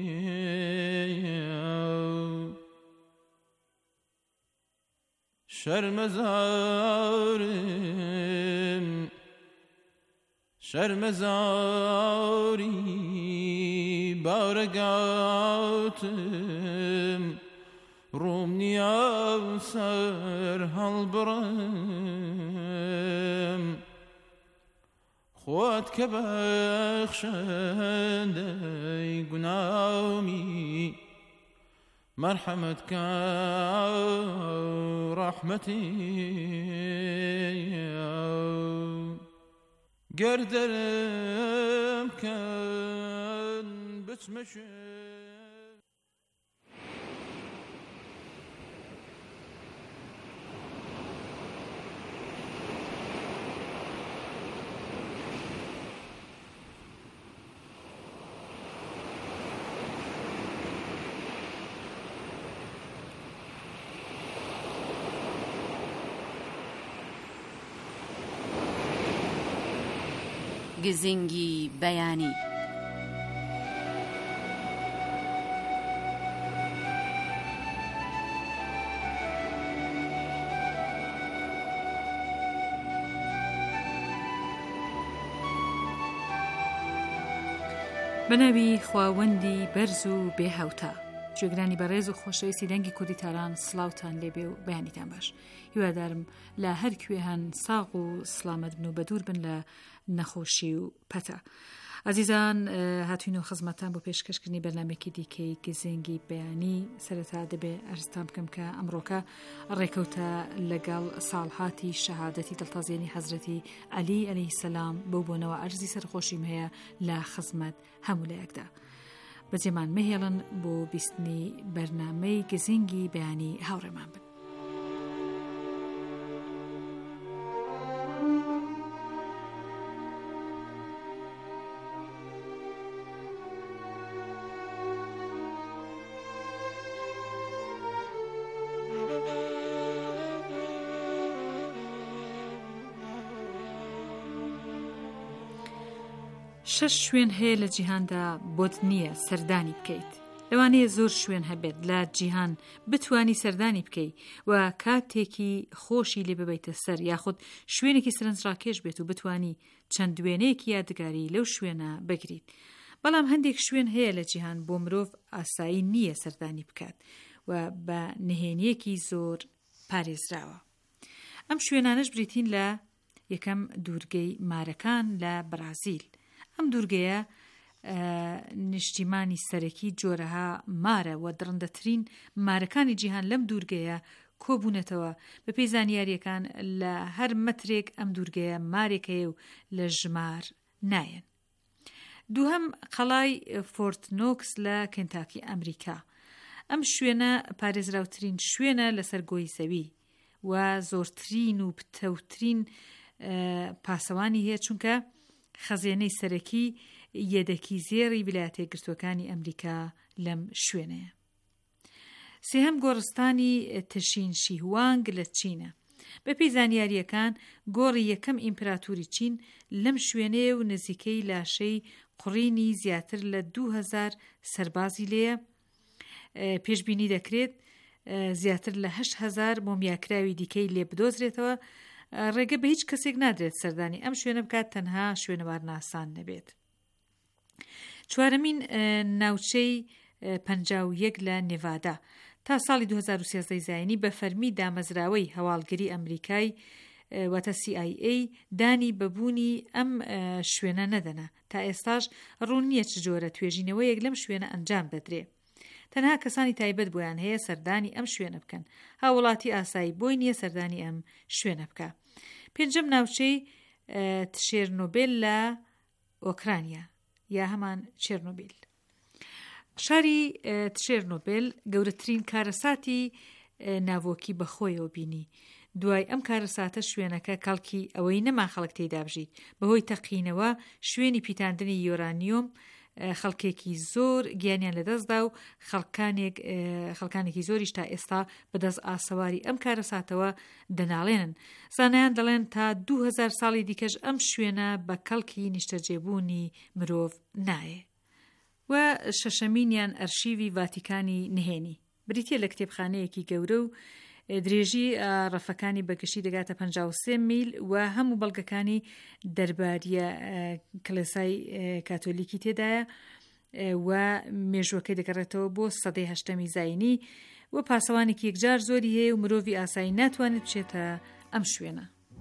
شەرمەزارم شەرمەزاری بارەگاتم، ڕووم نییە سەر هەڵبڕم، خۆت کە بەخشەندەی گونامی، مرحمت کە ڕەحمەتی گەردەرم کەن بچمەشە. گزینگی بەیانی. بەناوی خواوەندی بەرز و بێهەوتە. گوێگرانی بەڕێز و خۆشەویستی دەنگی کوردی تاران سڵاوتان لێبێ و بەیانیتان باش. هیوادارم لە هەر کوێ هەن ساغ و سلامت بن و بەدوور بن لە نەخۆشی و پەتە. عزیزان هاتوین و خزمەتان بۆ پێشکەشکردنی بەرنامێکی دیکەی گزینگی بەیانی. سەرەتا دەبێ ئەرزتان بکەم کە ئەمڕۆکە ڕێکەوتە لەگەڵ ساڵهاتی شەهادەتی دڵتەزیێنی حەزرەتی عەلی عەلەیهی سەلام بەو بۆنەوە ئەرزی سەرخۆشیم هەیە لە خزمەت هەموو لایەکدا. بەجێمان مەهێڵن بۆ بیستنی بەرنامەی گزینگی بەیانی هاوڕێمان بن. شەش شوێن هەیە لە جیهاندا بۆت نییە سەردانی بکەیت. لەوانەیە زۆر شوێن هەبێت لە جیهان بتوانی سەردانی بکەیت و کاتێکی خۆشی لێ ببیتە سەر، یاخود شوێنێکی سەرنجڕاکێش بێت و بتوانی چەند دوێنەیەکی یادگاری لەو شوێنە بگریت. بەڵام هەندێک شوێن هەیە لە جیهان بۆ مرۆڤ ئاسایی نییە سەردانی بکات و بە نهێنیەکی زۆر پارێزراوە. ئەم شوێنانەش بریتین لە یەکەم دوورگەی مارەکان لە بەرازیل. ئەم دوورگەیە نیشتیمانی سەرەکی جۆرەها مارە و دڕندەترین مارەکانی جیهان لەم دوورگەیە کۆبوونەتەوە. بە پێی زانیاریەکان لە هەر مەترێک ئەم دوورگەیە مارێکەیە و لە ژمار نایەن. دووهەم قەڵای فۆرت نۆکس لە کێنتاکی ئەمریکا. ئەم شوێنە پارێزراوترین شوێنە لەسەر گۆی زەوی و زۆرترین و پتەوترین پاسەوانی هەیە، چونکە خەزێنەی سەرەکی یەدەکی زێڕی ویلایەتە یەکگرتووەکانی ئەمریکا لەم شوێنەیە. سێهەم گۆڕستانی تشین شیهوانگ لە چینە. بە پێی زانیاریەکان گۆڕی یەکەم ئیمپراتوری چین لەم شوێنەیە و نزیکەی لاشەی قوڕینی زیاتر لە دوو هەزار سەربازی لێیە. پێشبینی دەکرێت زیاتر لە هەشت هەزار مۆمیاکراوی دیکەی لێ بدۆزرێتەوە. ڕێگە بە هیچ کەسێک نادرێت سەردانی ئەم شوێنە بکات تەنها شوێنەوار ناسان نەبێت. چوارەمین ناوچەی پەنجاو یەک لە نێڤادا. تا ساڵی دوو هەزار و سێزدەی زاینی بە فەرمی دامەزراوەی هەواڵگری ئەمریکای واتە سی ئای ئەی دانی بەبوونی ئەم شوێنە نەدەنا. تا ئێستاش ڕوون نییە چ جۆرە توێژینەوەیەک لەم شوێنە ئەنجام بدرێ. تەنها کەسانی تایبەت بۆیان هەیە سەردانی ئەم شوێنە بکەن. هاوڵاتی ئاسایی بۆی نییە سەردانی ئەم شوێنە بکە. پێنجەم ناوچەی تشێرنۆبێل لە ئۆکرانیا یا هەمان چێرنۆبیل. شاری تشێرنۆبێل گەورەترین کارەساتی ناوۆکی بەخۆیەوە بینی. دوای ئەم کارەساتە شوێنەکە کەڵکی ئەوەی نەما خەڵک تێدا بژیت. بەهۆی تەقینەوە شوێنی پیتاندنی یۆرانیۆم خەڵکێکی زۆر گیانیان لەدەستدا و خەڵکانێکی زۆریش تا ئێستا بەدەست ئاسەواری ئەم کارەساتەوە دەناڵێنن. زانایان دەڵێن تا دوو هەزار ساڵی دیکەش ئەم شوێنە بە کەڵکی نیشتەجێبوونی مرۆڤ نایە. و شەشەمینیان ئەرشیوی ڤاتیکانی نهێنی. بریتیە لە کتێبخانەیەکی گەورە و درێژی ڕەفەکانی بەگشتی دەگاتە پەنجاو و سێ میل و هەموو بەڵگەکانی دەرباریە کڵێسای کاتۆلیکی تێدایە و مێژوەکەی دەگەڕێتەوە بۆ سەدەی هەشتەمی زاینی و پاسەوانێکی یەکجار زۆری هەیە و مرۆڤی ئاسایی ناتوانێت بچێتە ئەم شوێنە.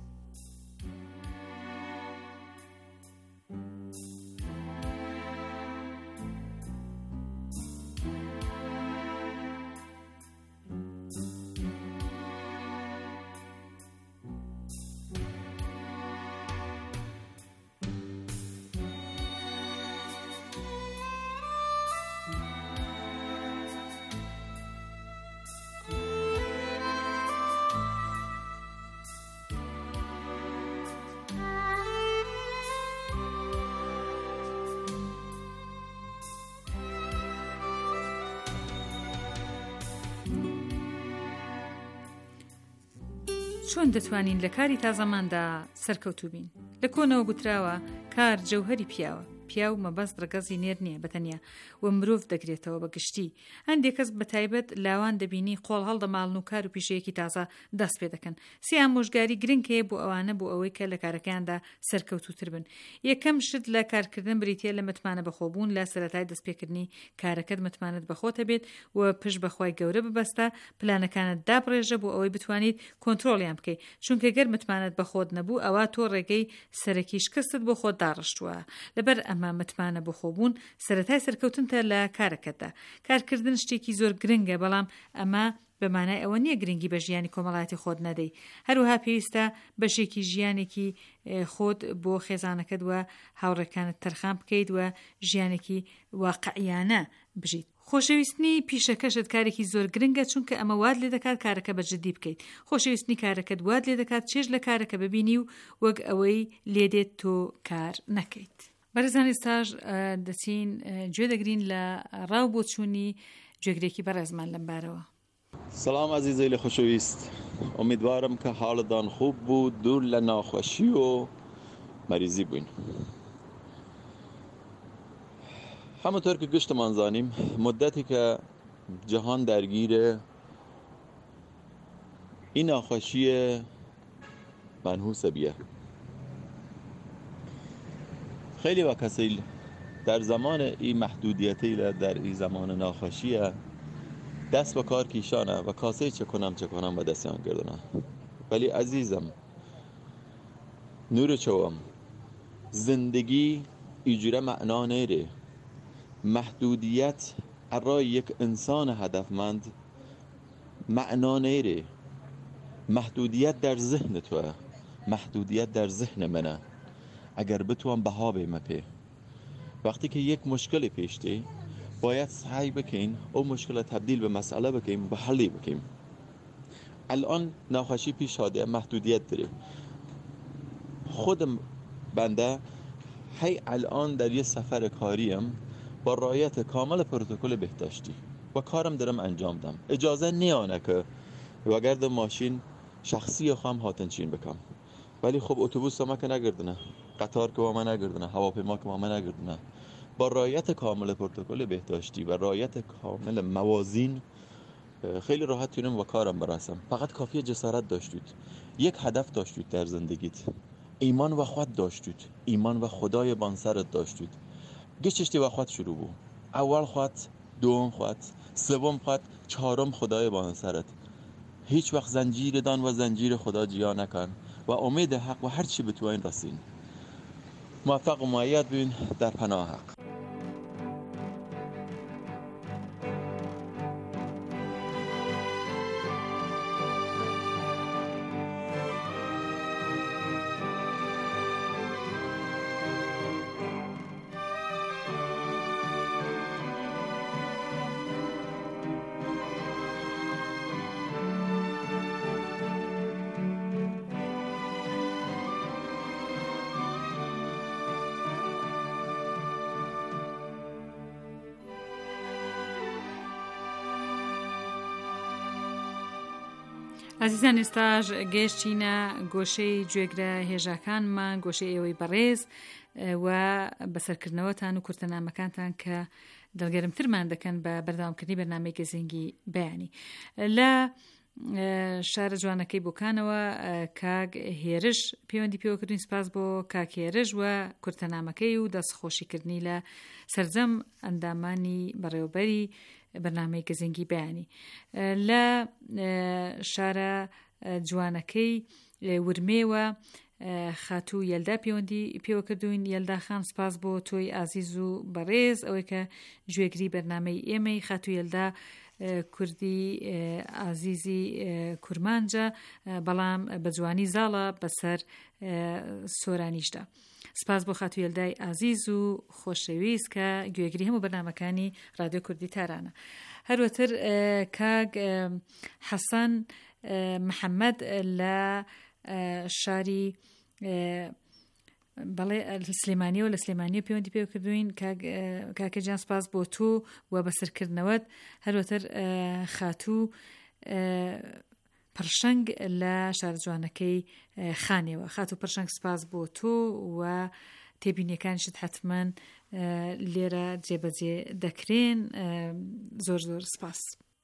چۆن دەتوانین لە کاری تازەماندا سەرکەوتوو بین؟ لە کۆنەوە گوتراوە کار جەوهەری پیاوە. پیا و مەبەست ڕگەزی نێر نییە بەتەنیا و مرۆڤ دەگرێتەوە بە گشتی. هەندێک کەس بە تایبەت لاوان دەبینی قۆڵ هەڵدەماڵن و کار و پیشەیەکی تازە دەست پێ دەکەن. سێ ئامۆژگاری گرنگ هەیە بۆ ئەوانە بۆ ئەوەی کە لە کارەکەیاندا سەرکەوتووتر بن. یەکەم شت لە کارکردن بریتە لە متمانە بەخۆبوون لە سەرەتای دەستپێکردنی کارەکەت متمانت بەخۆتە بێت و پشت بەخوای گەورە ببەستە، پلانەکانت دابڕێژە بۆ ئەوەی بتوانیت کۆنتترۆلیان بکەیت، چونکە گەر متمانت بەخۆت نەبوو ئەوە تۆ ڕێگەی سەرەکی شکستت بۆ خۆت داڕشتووە. لەبەر ئەمە متمانە بەخۆبوون سەرەتای سەرکەوتنتە لە کارەکەتدا. کارکردن شتێکی زۆر گرنگە، بەڵام ئەمە بەمانای ئەوە نییە گرنگی بە ژیانی کۆمەڵایەتی خۆت نەدەی. هەروەها پێویستە بەشێکی ژیانێکی خۆت بۆ خێزانەکەت وە هاوڕێکانت تەرخان بکەیت و ژیانێکی واقعیانە بژیت. خۆشەویستنی پیشەکەشت کارێکی زۆر گرنگە، چونکە ئەمە واد لێ دەکات کارەکە بەجددی بکەیت. خۆشەویستنی کارەکەت واد لێ دەکات چێژ لە کارەکە ببینی و وەک ئەوەی لێدێت تۆ کار نەکەیت. بەرزان ئێستاژ دەچین گوێ دەگرین لە ڕاو بۆ چوونی گوێگرێکی بەڕێزمان لەم بارەوە. سلام عزیزەی لە خۆشەویست، ئومیدوارم کە حاڵتان خوب بوو، دوور لە ناخۆشی و مەریزی بووین. همونطور که گشتمان زانیم مدتی که جهان درگیر این ناخوشی منحوس بیه. خیلی و کسی در زمان این محدودیتی در این زمان ناخوشیه دست به کار کیشانه و کاسه چه کنم چه کنم و دستیان گردنه. ولی عزیزم نور چوام، زندگی ایجوره معنا نیره. محدودیت برای یک انسان هدفمند معنا نیره. محدودیت در ذهن توه، محدودیت در ذهن منه. اگر بتوان بها بیم پی وقتی که یک مشکل پیشتی باید سعی بکن او مشکل تبدیل به مسئله بکنیم و حلی بکنیم. الان ناخوشی پیش آده، محدودیت داره. خودم بنده هی الان در یه سفر کاریم با رعایت کامل پروتکل بهداشتی و کارم دارم انجام دم. اجازه نیانه که وگرد ماشین شخصی خواهم هاتنچین بکم، ولی خب اتوبوس ما که نگردنه، قطار که ما نگردنه، هواپیما که ما نگردنه. با رعایت کامل پروتکل بهداشتی و رعایت کامل موازین خیلی راحت تونم و کارم برسم. فقط کافیه جسارت داشتید، یک هدف داشتید در زندگیت، ایمان و خود داشتید، ایمان و خدای بانسرت داشتید. گشتشتی و خود شروع بود. اول خود، دوم خود، سوم خود، چهارم خدای بانسرت. هیچ وقت زنجیر دان و زنجیر خدا جیا نکن و امید حق و هر چی بتوین رسین. موفق و مؤید بین در پناه حق. عزیزان ئێستاژ گەشتینە گۆشەی گوێگرە هێژاکانمان، گۆشەی ئێوەی بەڕێز و بەسەرکردنەوەتان و کورتەنامەکانتان کە دڵگەرمترمان دەکەن بە بەردەوامکردنی بەرنامەی گەزینگی بەیانی. لە شارە جوانەکەی بۆکانەوە کاک هێرش پەیوەندی پێوەکردوین، سپاس بۆ کاک هێرش و کورتەنامەکەی و دەستخۆشیکردنی لە سەرجەم ئەندامانی بەڕێوەبەری بەرنامەی گەزینگی بەیانی. لە شارە جوانەکەی ورمێوە خاتوو یەلدا پەیوەندی پێوەکردوین. یەلدا خان سپاس بۆ تۆی ئازیز و بەڕێز ئەوەی کە گوێگری بەرنامەی ئێمەی. خاتوو یەلدا کوردی ئازیزی کورمانجە، بەڵام بە جوانی زاڵە بەسەر سۆرانیشدا. سپاس بۆ خاتوو یەلدای ئازیز و خۆشەویست کە گوێگری هەموو بەرنامەکانی رادیۆ کوردی تارانە. هەروەتر کاک حەسەن محەممەد لە شاری بەڵێ سلێمانی و لە سلێمانی و پەیوەندی پێوەکردوین. کاکە جان سپاس بۆ تۆ و بەسەرکردنەوەت. هەروەتر خاتوو پرشنگ لە شارە جوانەکەی خانێەوە. خاتوو پرشنگ سپاس بۆ تۆ و تێبینیەکانشت حتمما لێرە جێبەجێ دەکرێن. زۆر زۆر سپاس.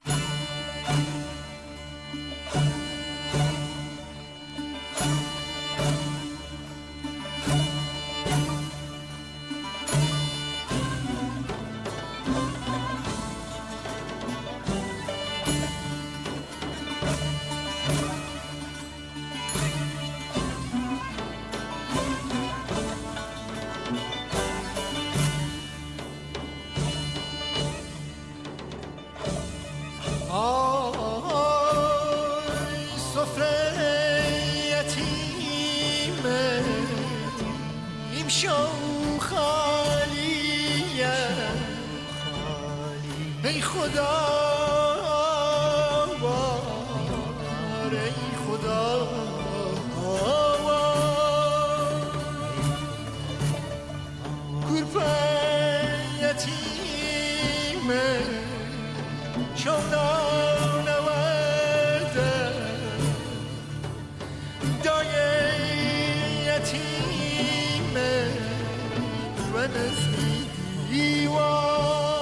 ای خدا وار ای خدا گربه یتیمه چون نورده دای یتیمه و نزدیکی وار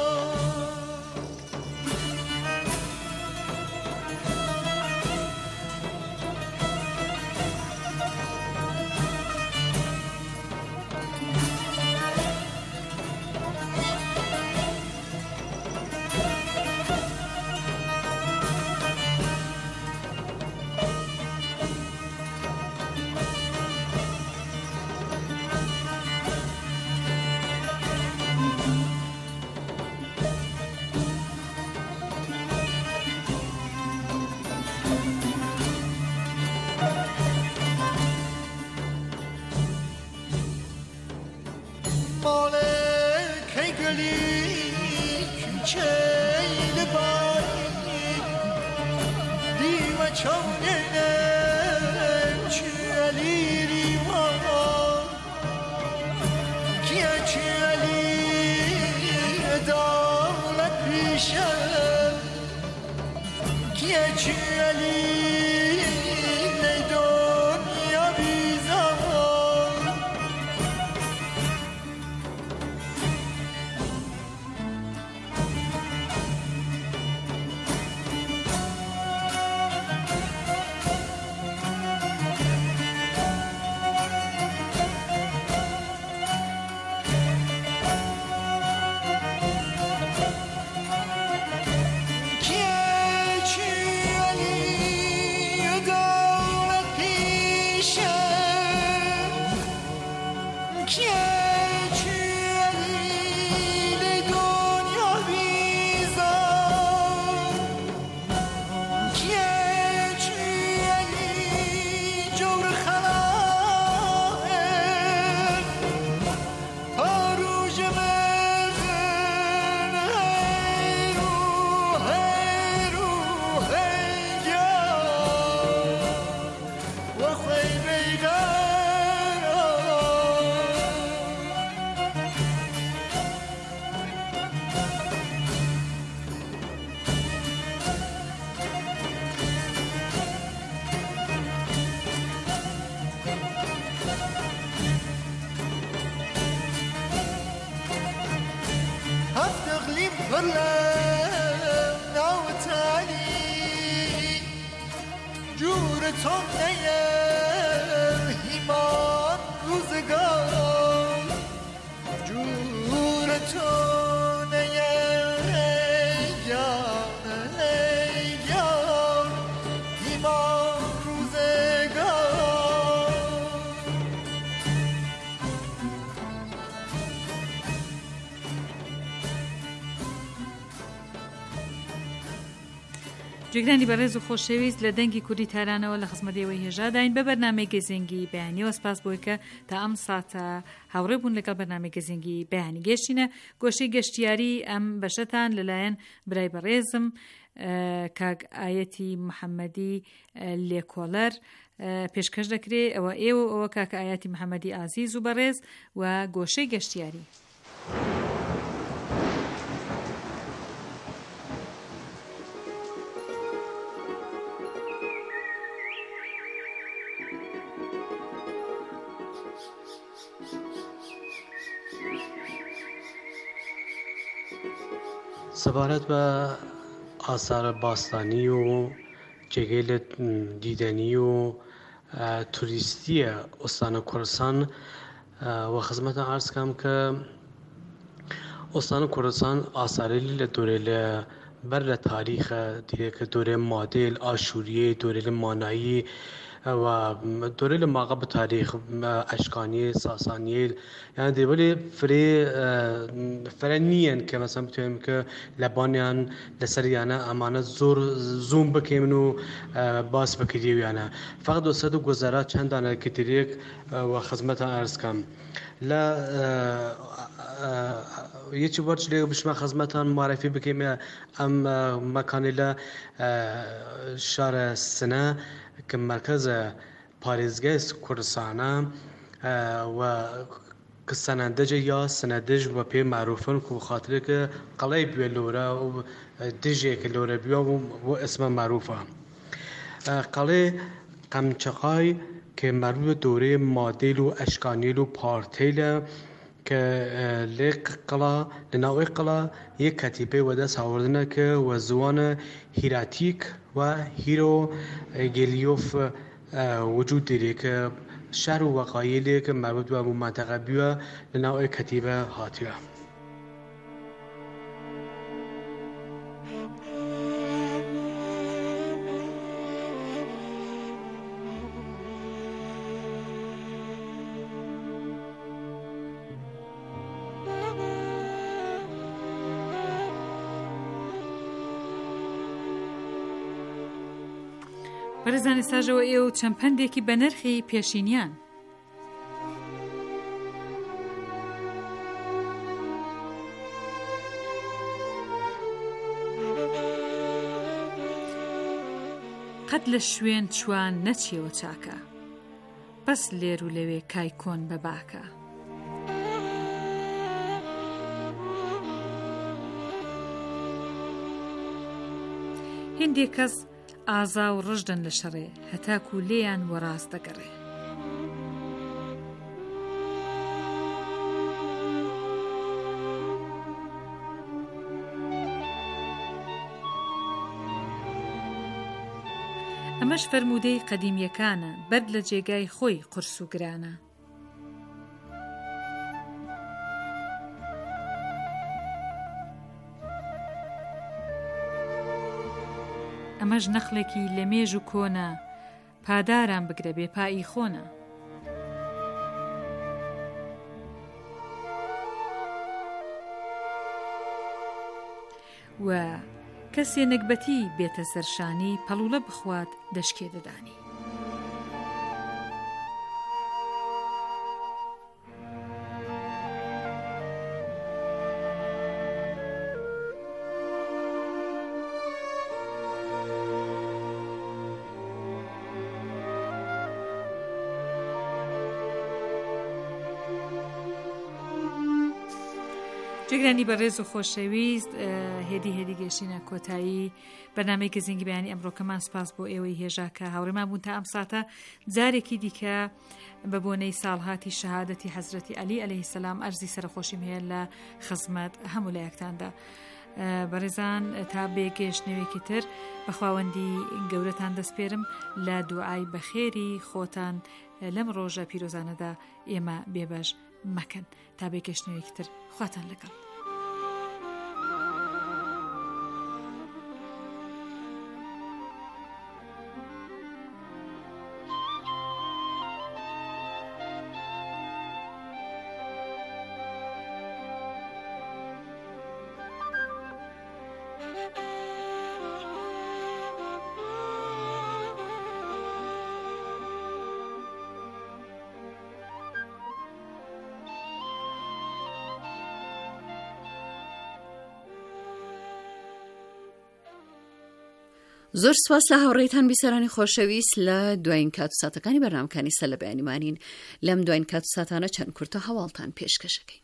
جگرانی بەڕێز و خۆشەویست لە دەنگی کوردی تارانەوە لە خزمەتەوەی هێژاداین بە بەرنامەی گەزینگی بەیانیەوە سپاس بۆی کە تا ئەم ساتە هاوڕێ بوون لەگەڵ بەرنامەی گەزینگی بەیانی گەشتینە گۆشەی گەشتیاری ئەم بەشەتان لەلایەن برای بەڕێزم کاک ئایەتی محەممەدی لێکۆلەر پێشکەش دەکرێت ئەوە ئێوە ئەوە کاک ئایەتی محەممەدی ئازیز و بەڕێز و گۆشەی گەشتیاری. سەبارەت بە ئاسارە باستانی و جێگەی لە دیدەنی و توریستیە ئۆستانە کوردستان و خزمەتە عەرز کەم کە ئۆستانە کوردستان ئاسارەی لە دۆرێ لە بەر لە تاریخە دیکە دۆرێ مادێل ئاشوریە دۆرێ لە مانایی و دۆرێ لە ماغا بە تاریخ ئەشکانیە ساسانیە یان دێوەلێ فرێ فرە نیەن کە مەسەن بتوێم کە لەبانیان لەسەریانە ئەمانە زۆر زوم بکەین و باس بکردیویانە فقط دۆسەد و گۆزارا چەندانە کتێرێک و خزمەتە عەرز کەم لە یەکی وەرچ لێ بشمە خزمەتان معرفی بکەیم ئەم مەکانی لە شارە سنە کە مرکزە پارێزگای کوردستانە و کە سەنەندەجە یا سەنەدەژ بە پێ معروفن و خاطرێکە قەڵەی بوێ لۆرە و دژێکە لۆرە بووە بۆ ئەسمە معروفە قەڵێ قەمچەقای کە مربوط دۆرێ مادێل و ئەشکانیل و پارتەیلە کە لێ قەڵا لە ناوەی قەڵا یەک کەتیبەی وەدەست هاوردنە کە وە زوانە هیراتیک و هیرۆ گێلیۆف وجود دێرێ کە شار و وەقایلێ کە مربوط بە بوو مانتەقە بووە لە ناوەی کەتیبە هاتووە بەرەزانی ساژەوە ئێوە چەند پەندێکی بە نرخی پێشینیان قەت لە شوێن چوان نەچێوە چاکە بەس لێر و لەوێ کای کۆن بە باکە هێندێک کەس ئازا و ڕژدن لە شەڕێ هەتاکو لێیان وەڕاست دەگەڕێ ئەمەش فەرموودەی قەدیمیەکانە بەر لە جێگای خۆی قورس و گرانە ئەمەش نەخلێکی لە مێژ و کۆنە پاداران بگرە بێ پایی خۆنە و کەسێ نەکبەتی بێتە سەرشانی پەڵوولە بخوات دەشکێ دەدانی جێگرانی بەڕێز و خۆشەویست هێدی هێدی گەشتینە کۆتایی بەنامەی گەزینگی بەیانی ئەمڕۆکەمان سپاس بۆ ئێوەی هێژاکە هاوڕێمان بوون تا ئەم ساتە جارێکی دیکە بە بۆنەی ساڵهاتی شەهادەتی حەزرەتی عەلی عەلەیهی سەلام ئەرزی سەرخۆشیم هەیە لە خزمەت هەموو لایەکتاندا بەڕێزان تا بێگەشتنەوەیەکی تر بە خواوەندی گەورەتان دەسپێرم لە دوعای بەخێری خۆتان لەم ڕۆژە پیرۆزانەدا ئێمە بێبەش مەکەن تا بێگەشتنەوەیەکی تر خواتان لەگەڵ زۆر سپاس لە هاوڕێیتان بیسەرانی خۆشەویست لە دوایین کات و ساتەکانی بەرنامەکانی سەر لە بەیانیمانین لەم دوایین کات و ساتانە چەند کورتە هەواڵتان پێشکەشەکەین.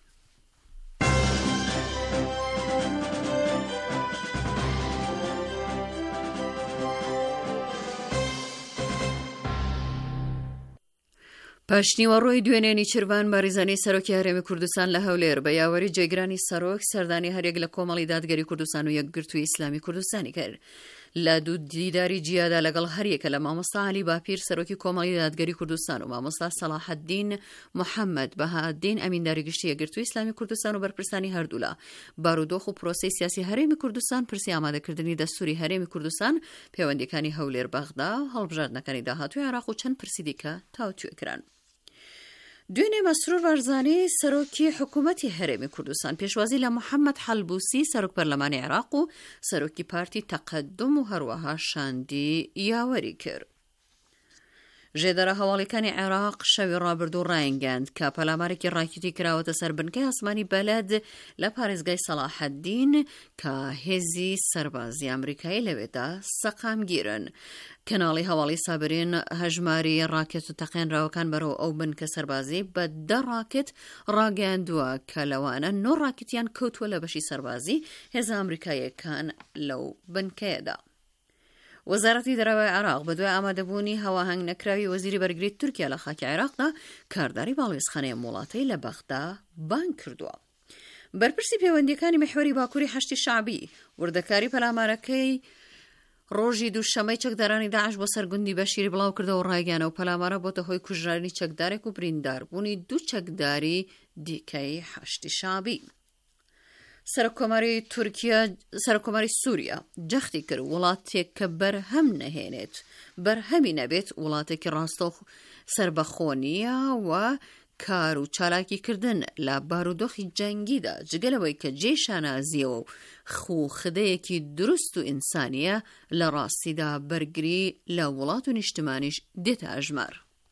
پاشنیوەڕۆی دوێنێنی چربان بەڕێزانەی سەرۆکی هەرێمی کوردستان لە هەولێر بە یاوەری جێگرانی سەرۆک سەردانی هەرێک لە کۆمەڵی دادگەری کوردستان و یەکگرتووی ئیسلامی کوردستانی کرد. لە دوو دیداری جیادا لەگەڵ هەریەکە لە مامۆستا عەلی باپیر سەرۆکی کۆمەڵی دادگەری کوردستان و مامۆستا سەلاحەددین محەممەد بەهادین ئەمینداری گشتی یەکگرتووی ئیسلامی کوردستان و بەرپرسانی هەردوو لە بارودۆخ و پرۆسەی سیاسی هەرێمی کوردستان پرسی ئامادەکردنی دەستوری هەرێمی کوردستان پەیوەندیەکانی هەولێر بەغدا هەڵبژاردنەکانی داهاتووی عێراق و چەند پرسی دیکە تاوتوێکران. دوێنێ مەسرور بارزانی سەرۆکی حکوومەتی هەرێمی کوردستان پێشوازی لە محەممەد حەلبوسی سەرۆک پەرلەمانی عێراق و سەرۆکی پارتی تەقەدم و هەروەها شاندی یاوەری کرد. ژێدەرە هەواڵەکانی عێراق شەوی ڕابردوو ڕایگەاند کە پەلامارێکی ڕاکێتی کراوەتە سەر بنکەی ئاسمانی بەلەد لە پارێزگای سەلاحەددین کە هێزی سەربازی ئەمریکایی لەوێدا سەقامگیرن. کەناڵی هەواڵی سابرین هەژماری ڕاکێت و تەقێنراوەکان بەرەو ئەو بنکە سەربازی بە دە ڕاکێت ڕاگەاندووە کە لەوانە نۆ ڕاکێتیان کەوتووە لە بەشی سەربازی هێزە ئەمریکایەکان لەو بنکەیەدا. وەزارەتی دەرەوەی عێراق بەدوای ئامادەبوونی هەواهەنگ نەکراوی وەزیری بەرگریت تورکیا لە خاکی عێراقدا کارداری باڵێزخانەیە وڵاتەی لە بەغدا بان کردووە. بەرپرسی پەیوەندیەکانی محوەری باکووری حەشتی شەعبی وردەکاری پەلامارەکەی ڕۆژی دووشەمەی چەکدارانی داعش بۆ سەرگوندی بەشیری بڵاو کردەوە و ڕایگەانە و پەلامارە بۆتە هۆی کوژرانی چەکدارێک و برینداربوونی دوو چەکداری دیکەی حەشتی شەعبی. سەرۆکۆماری تورکیا سەرۆکۆماری سووریا جەختی کرد وڵاتێک کە بەرهەم نەهێنێت بەرهەمی نەبێت وڵاتێکی ڕاستە سربەخۆ نییە و کار و چالاکیکردن لە بارودۆخی جەنگیدا جگەلەوەی کە جێی شانازیەوە و خوخدەیەکی دروست و ئینسانیە لە ڕاستیدا بەرگری لە وڵات و نیشتمانیش دێتە ئەژمار.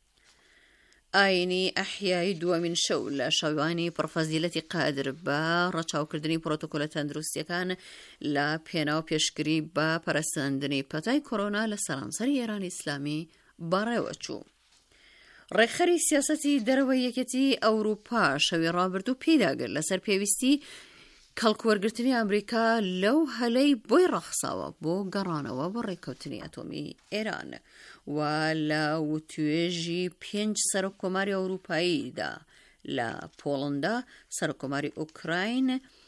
ئاینی ئەحیایی دووەمین شەو لە شەوانی پڕفەزیلەتی قادر بە ڕەچاوکردنی پرۆتۆکۆلە تەندروستیەکان لە پێناو پێشگری بە پەرەسەندنی پەتای کۆرۆنا لە سەرانسەری ئێرانی ئیسلامی بەڕێوە چوو. ڕێکخەری سیاسەتی دەرەوەی یەکێتی ئەوروپا شەوی ڕابردوو پێداگرت لەسەر پێویستی کەڵکوەرگرتنی ئەمریکا لەو هەلەی بۆی ڕەخساوە بۆ گەڕانەوە بۆ ڕێکەوتنی ئەتۆمی ئێران و لە وتوێژی پێنج سەرۆکۆماری ئەوروپاییدا لە پۆڵندا سەرۆکۆماری ئوکراین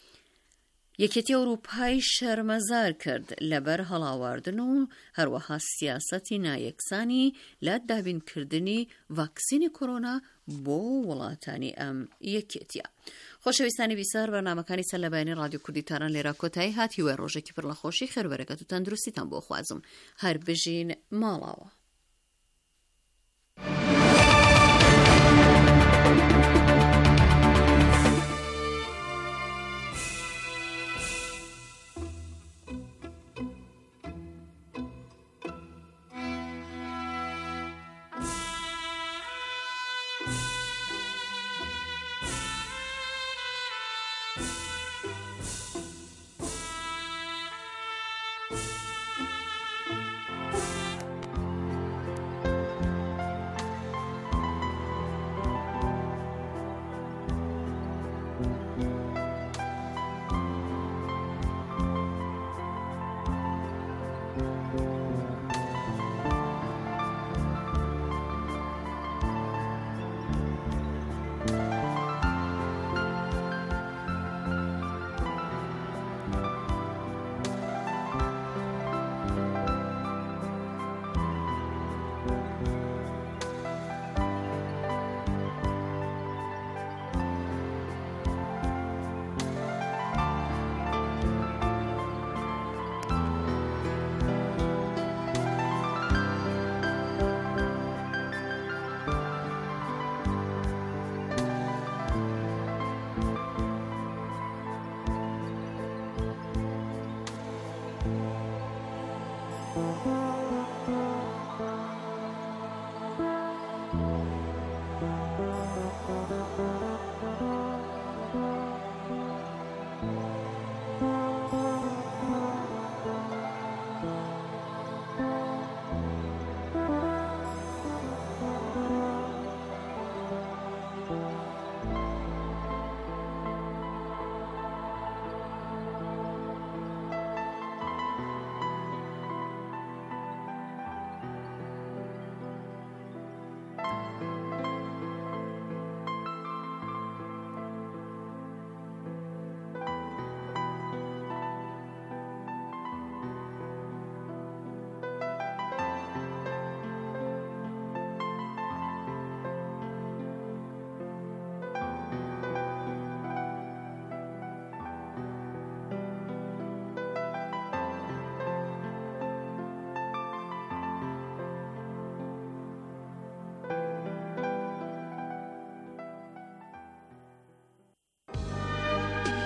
یەکێتی ئەوروپای شەرمەزار کرد لەبەر هەڵاواردن و هەروەها سیاسەتی نایەکسانی لە دابینکردنی ڤاکسینی کۆرۆنا بۆ وڵاتانی ئەم یەکێتیە. خۆشەویستانی بیسار بەرنامەکانی سەرلەبەیانی ڕادیۆ کوردی تاران لێرە کۆتایی هاتیوە ڕۆژێکی پڕ لە خۆشی خێربەرەکەت و تەندروستیتان بۆ خوازم هەر بژین ماڵاوە. Thank you.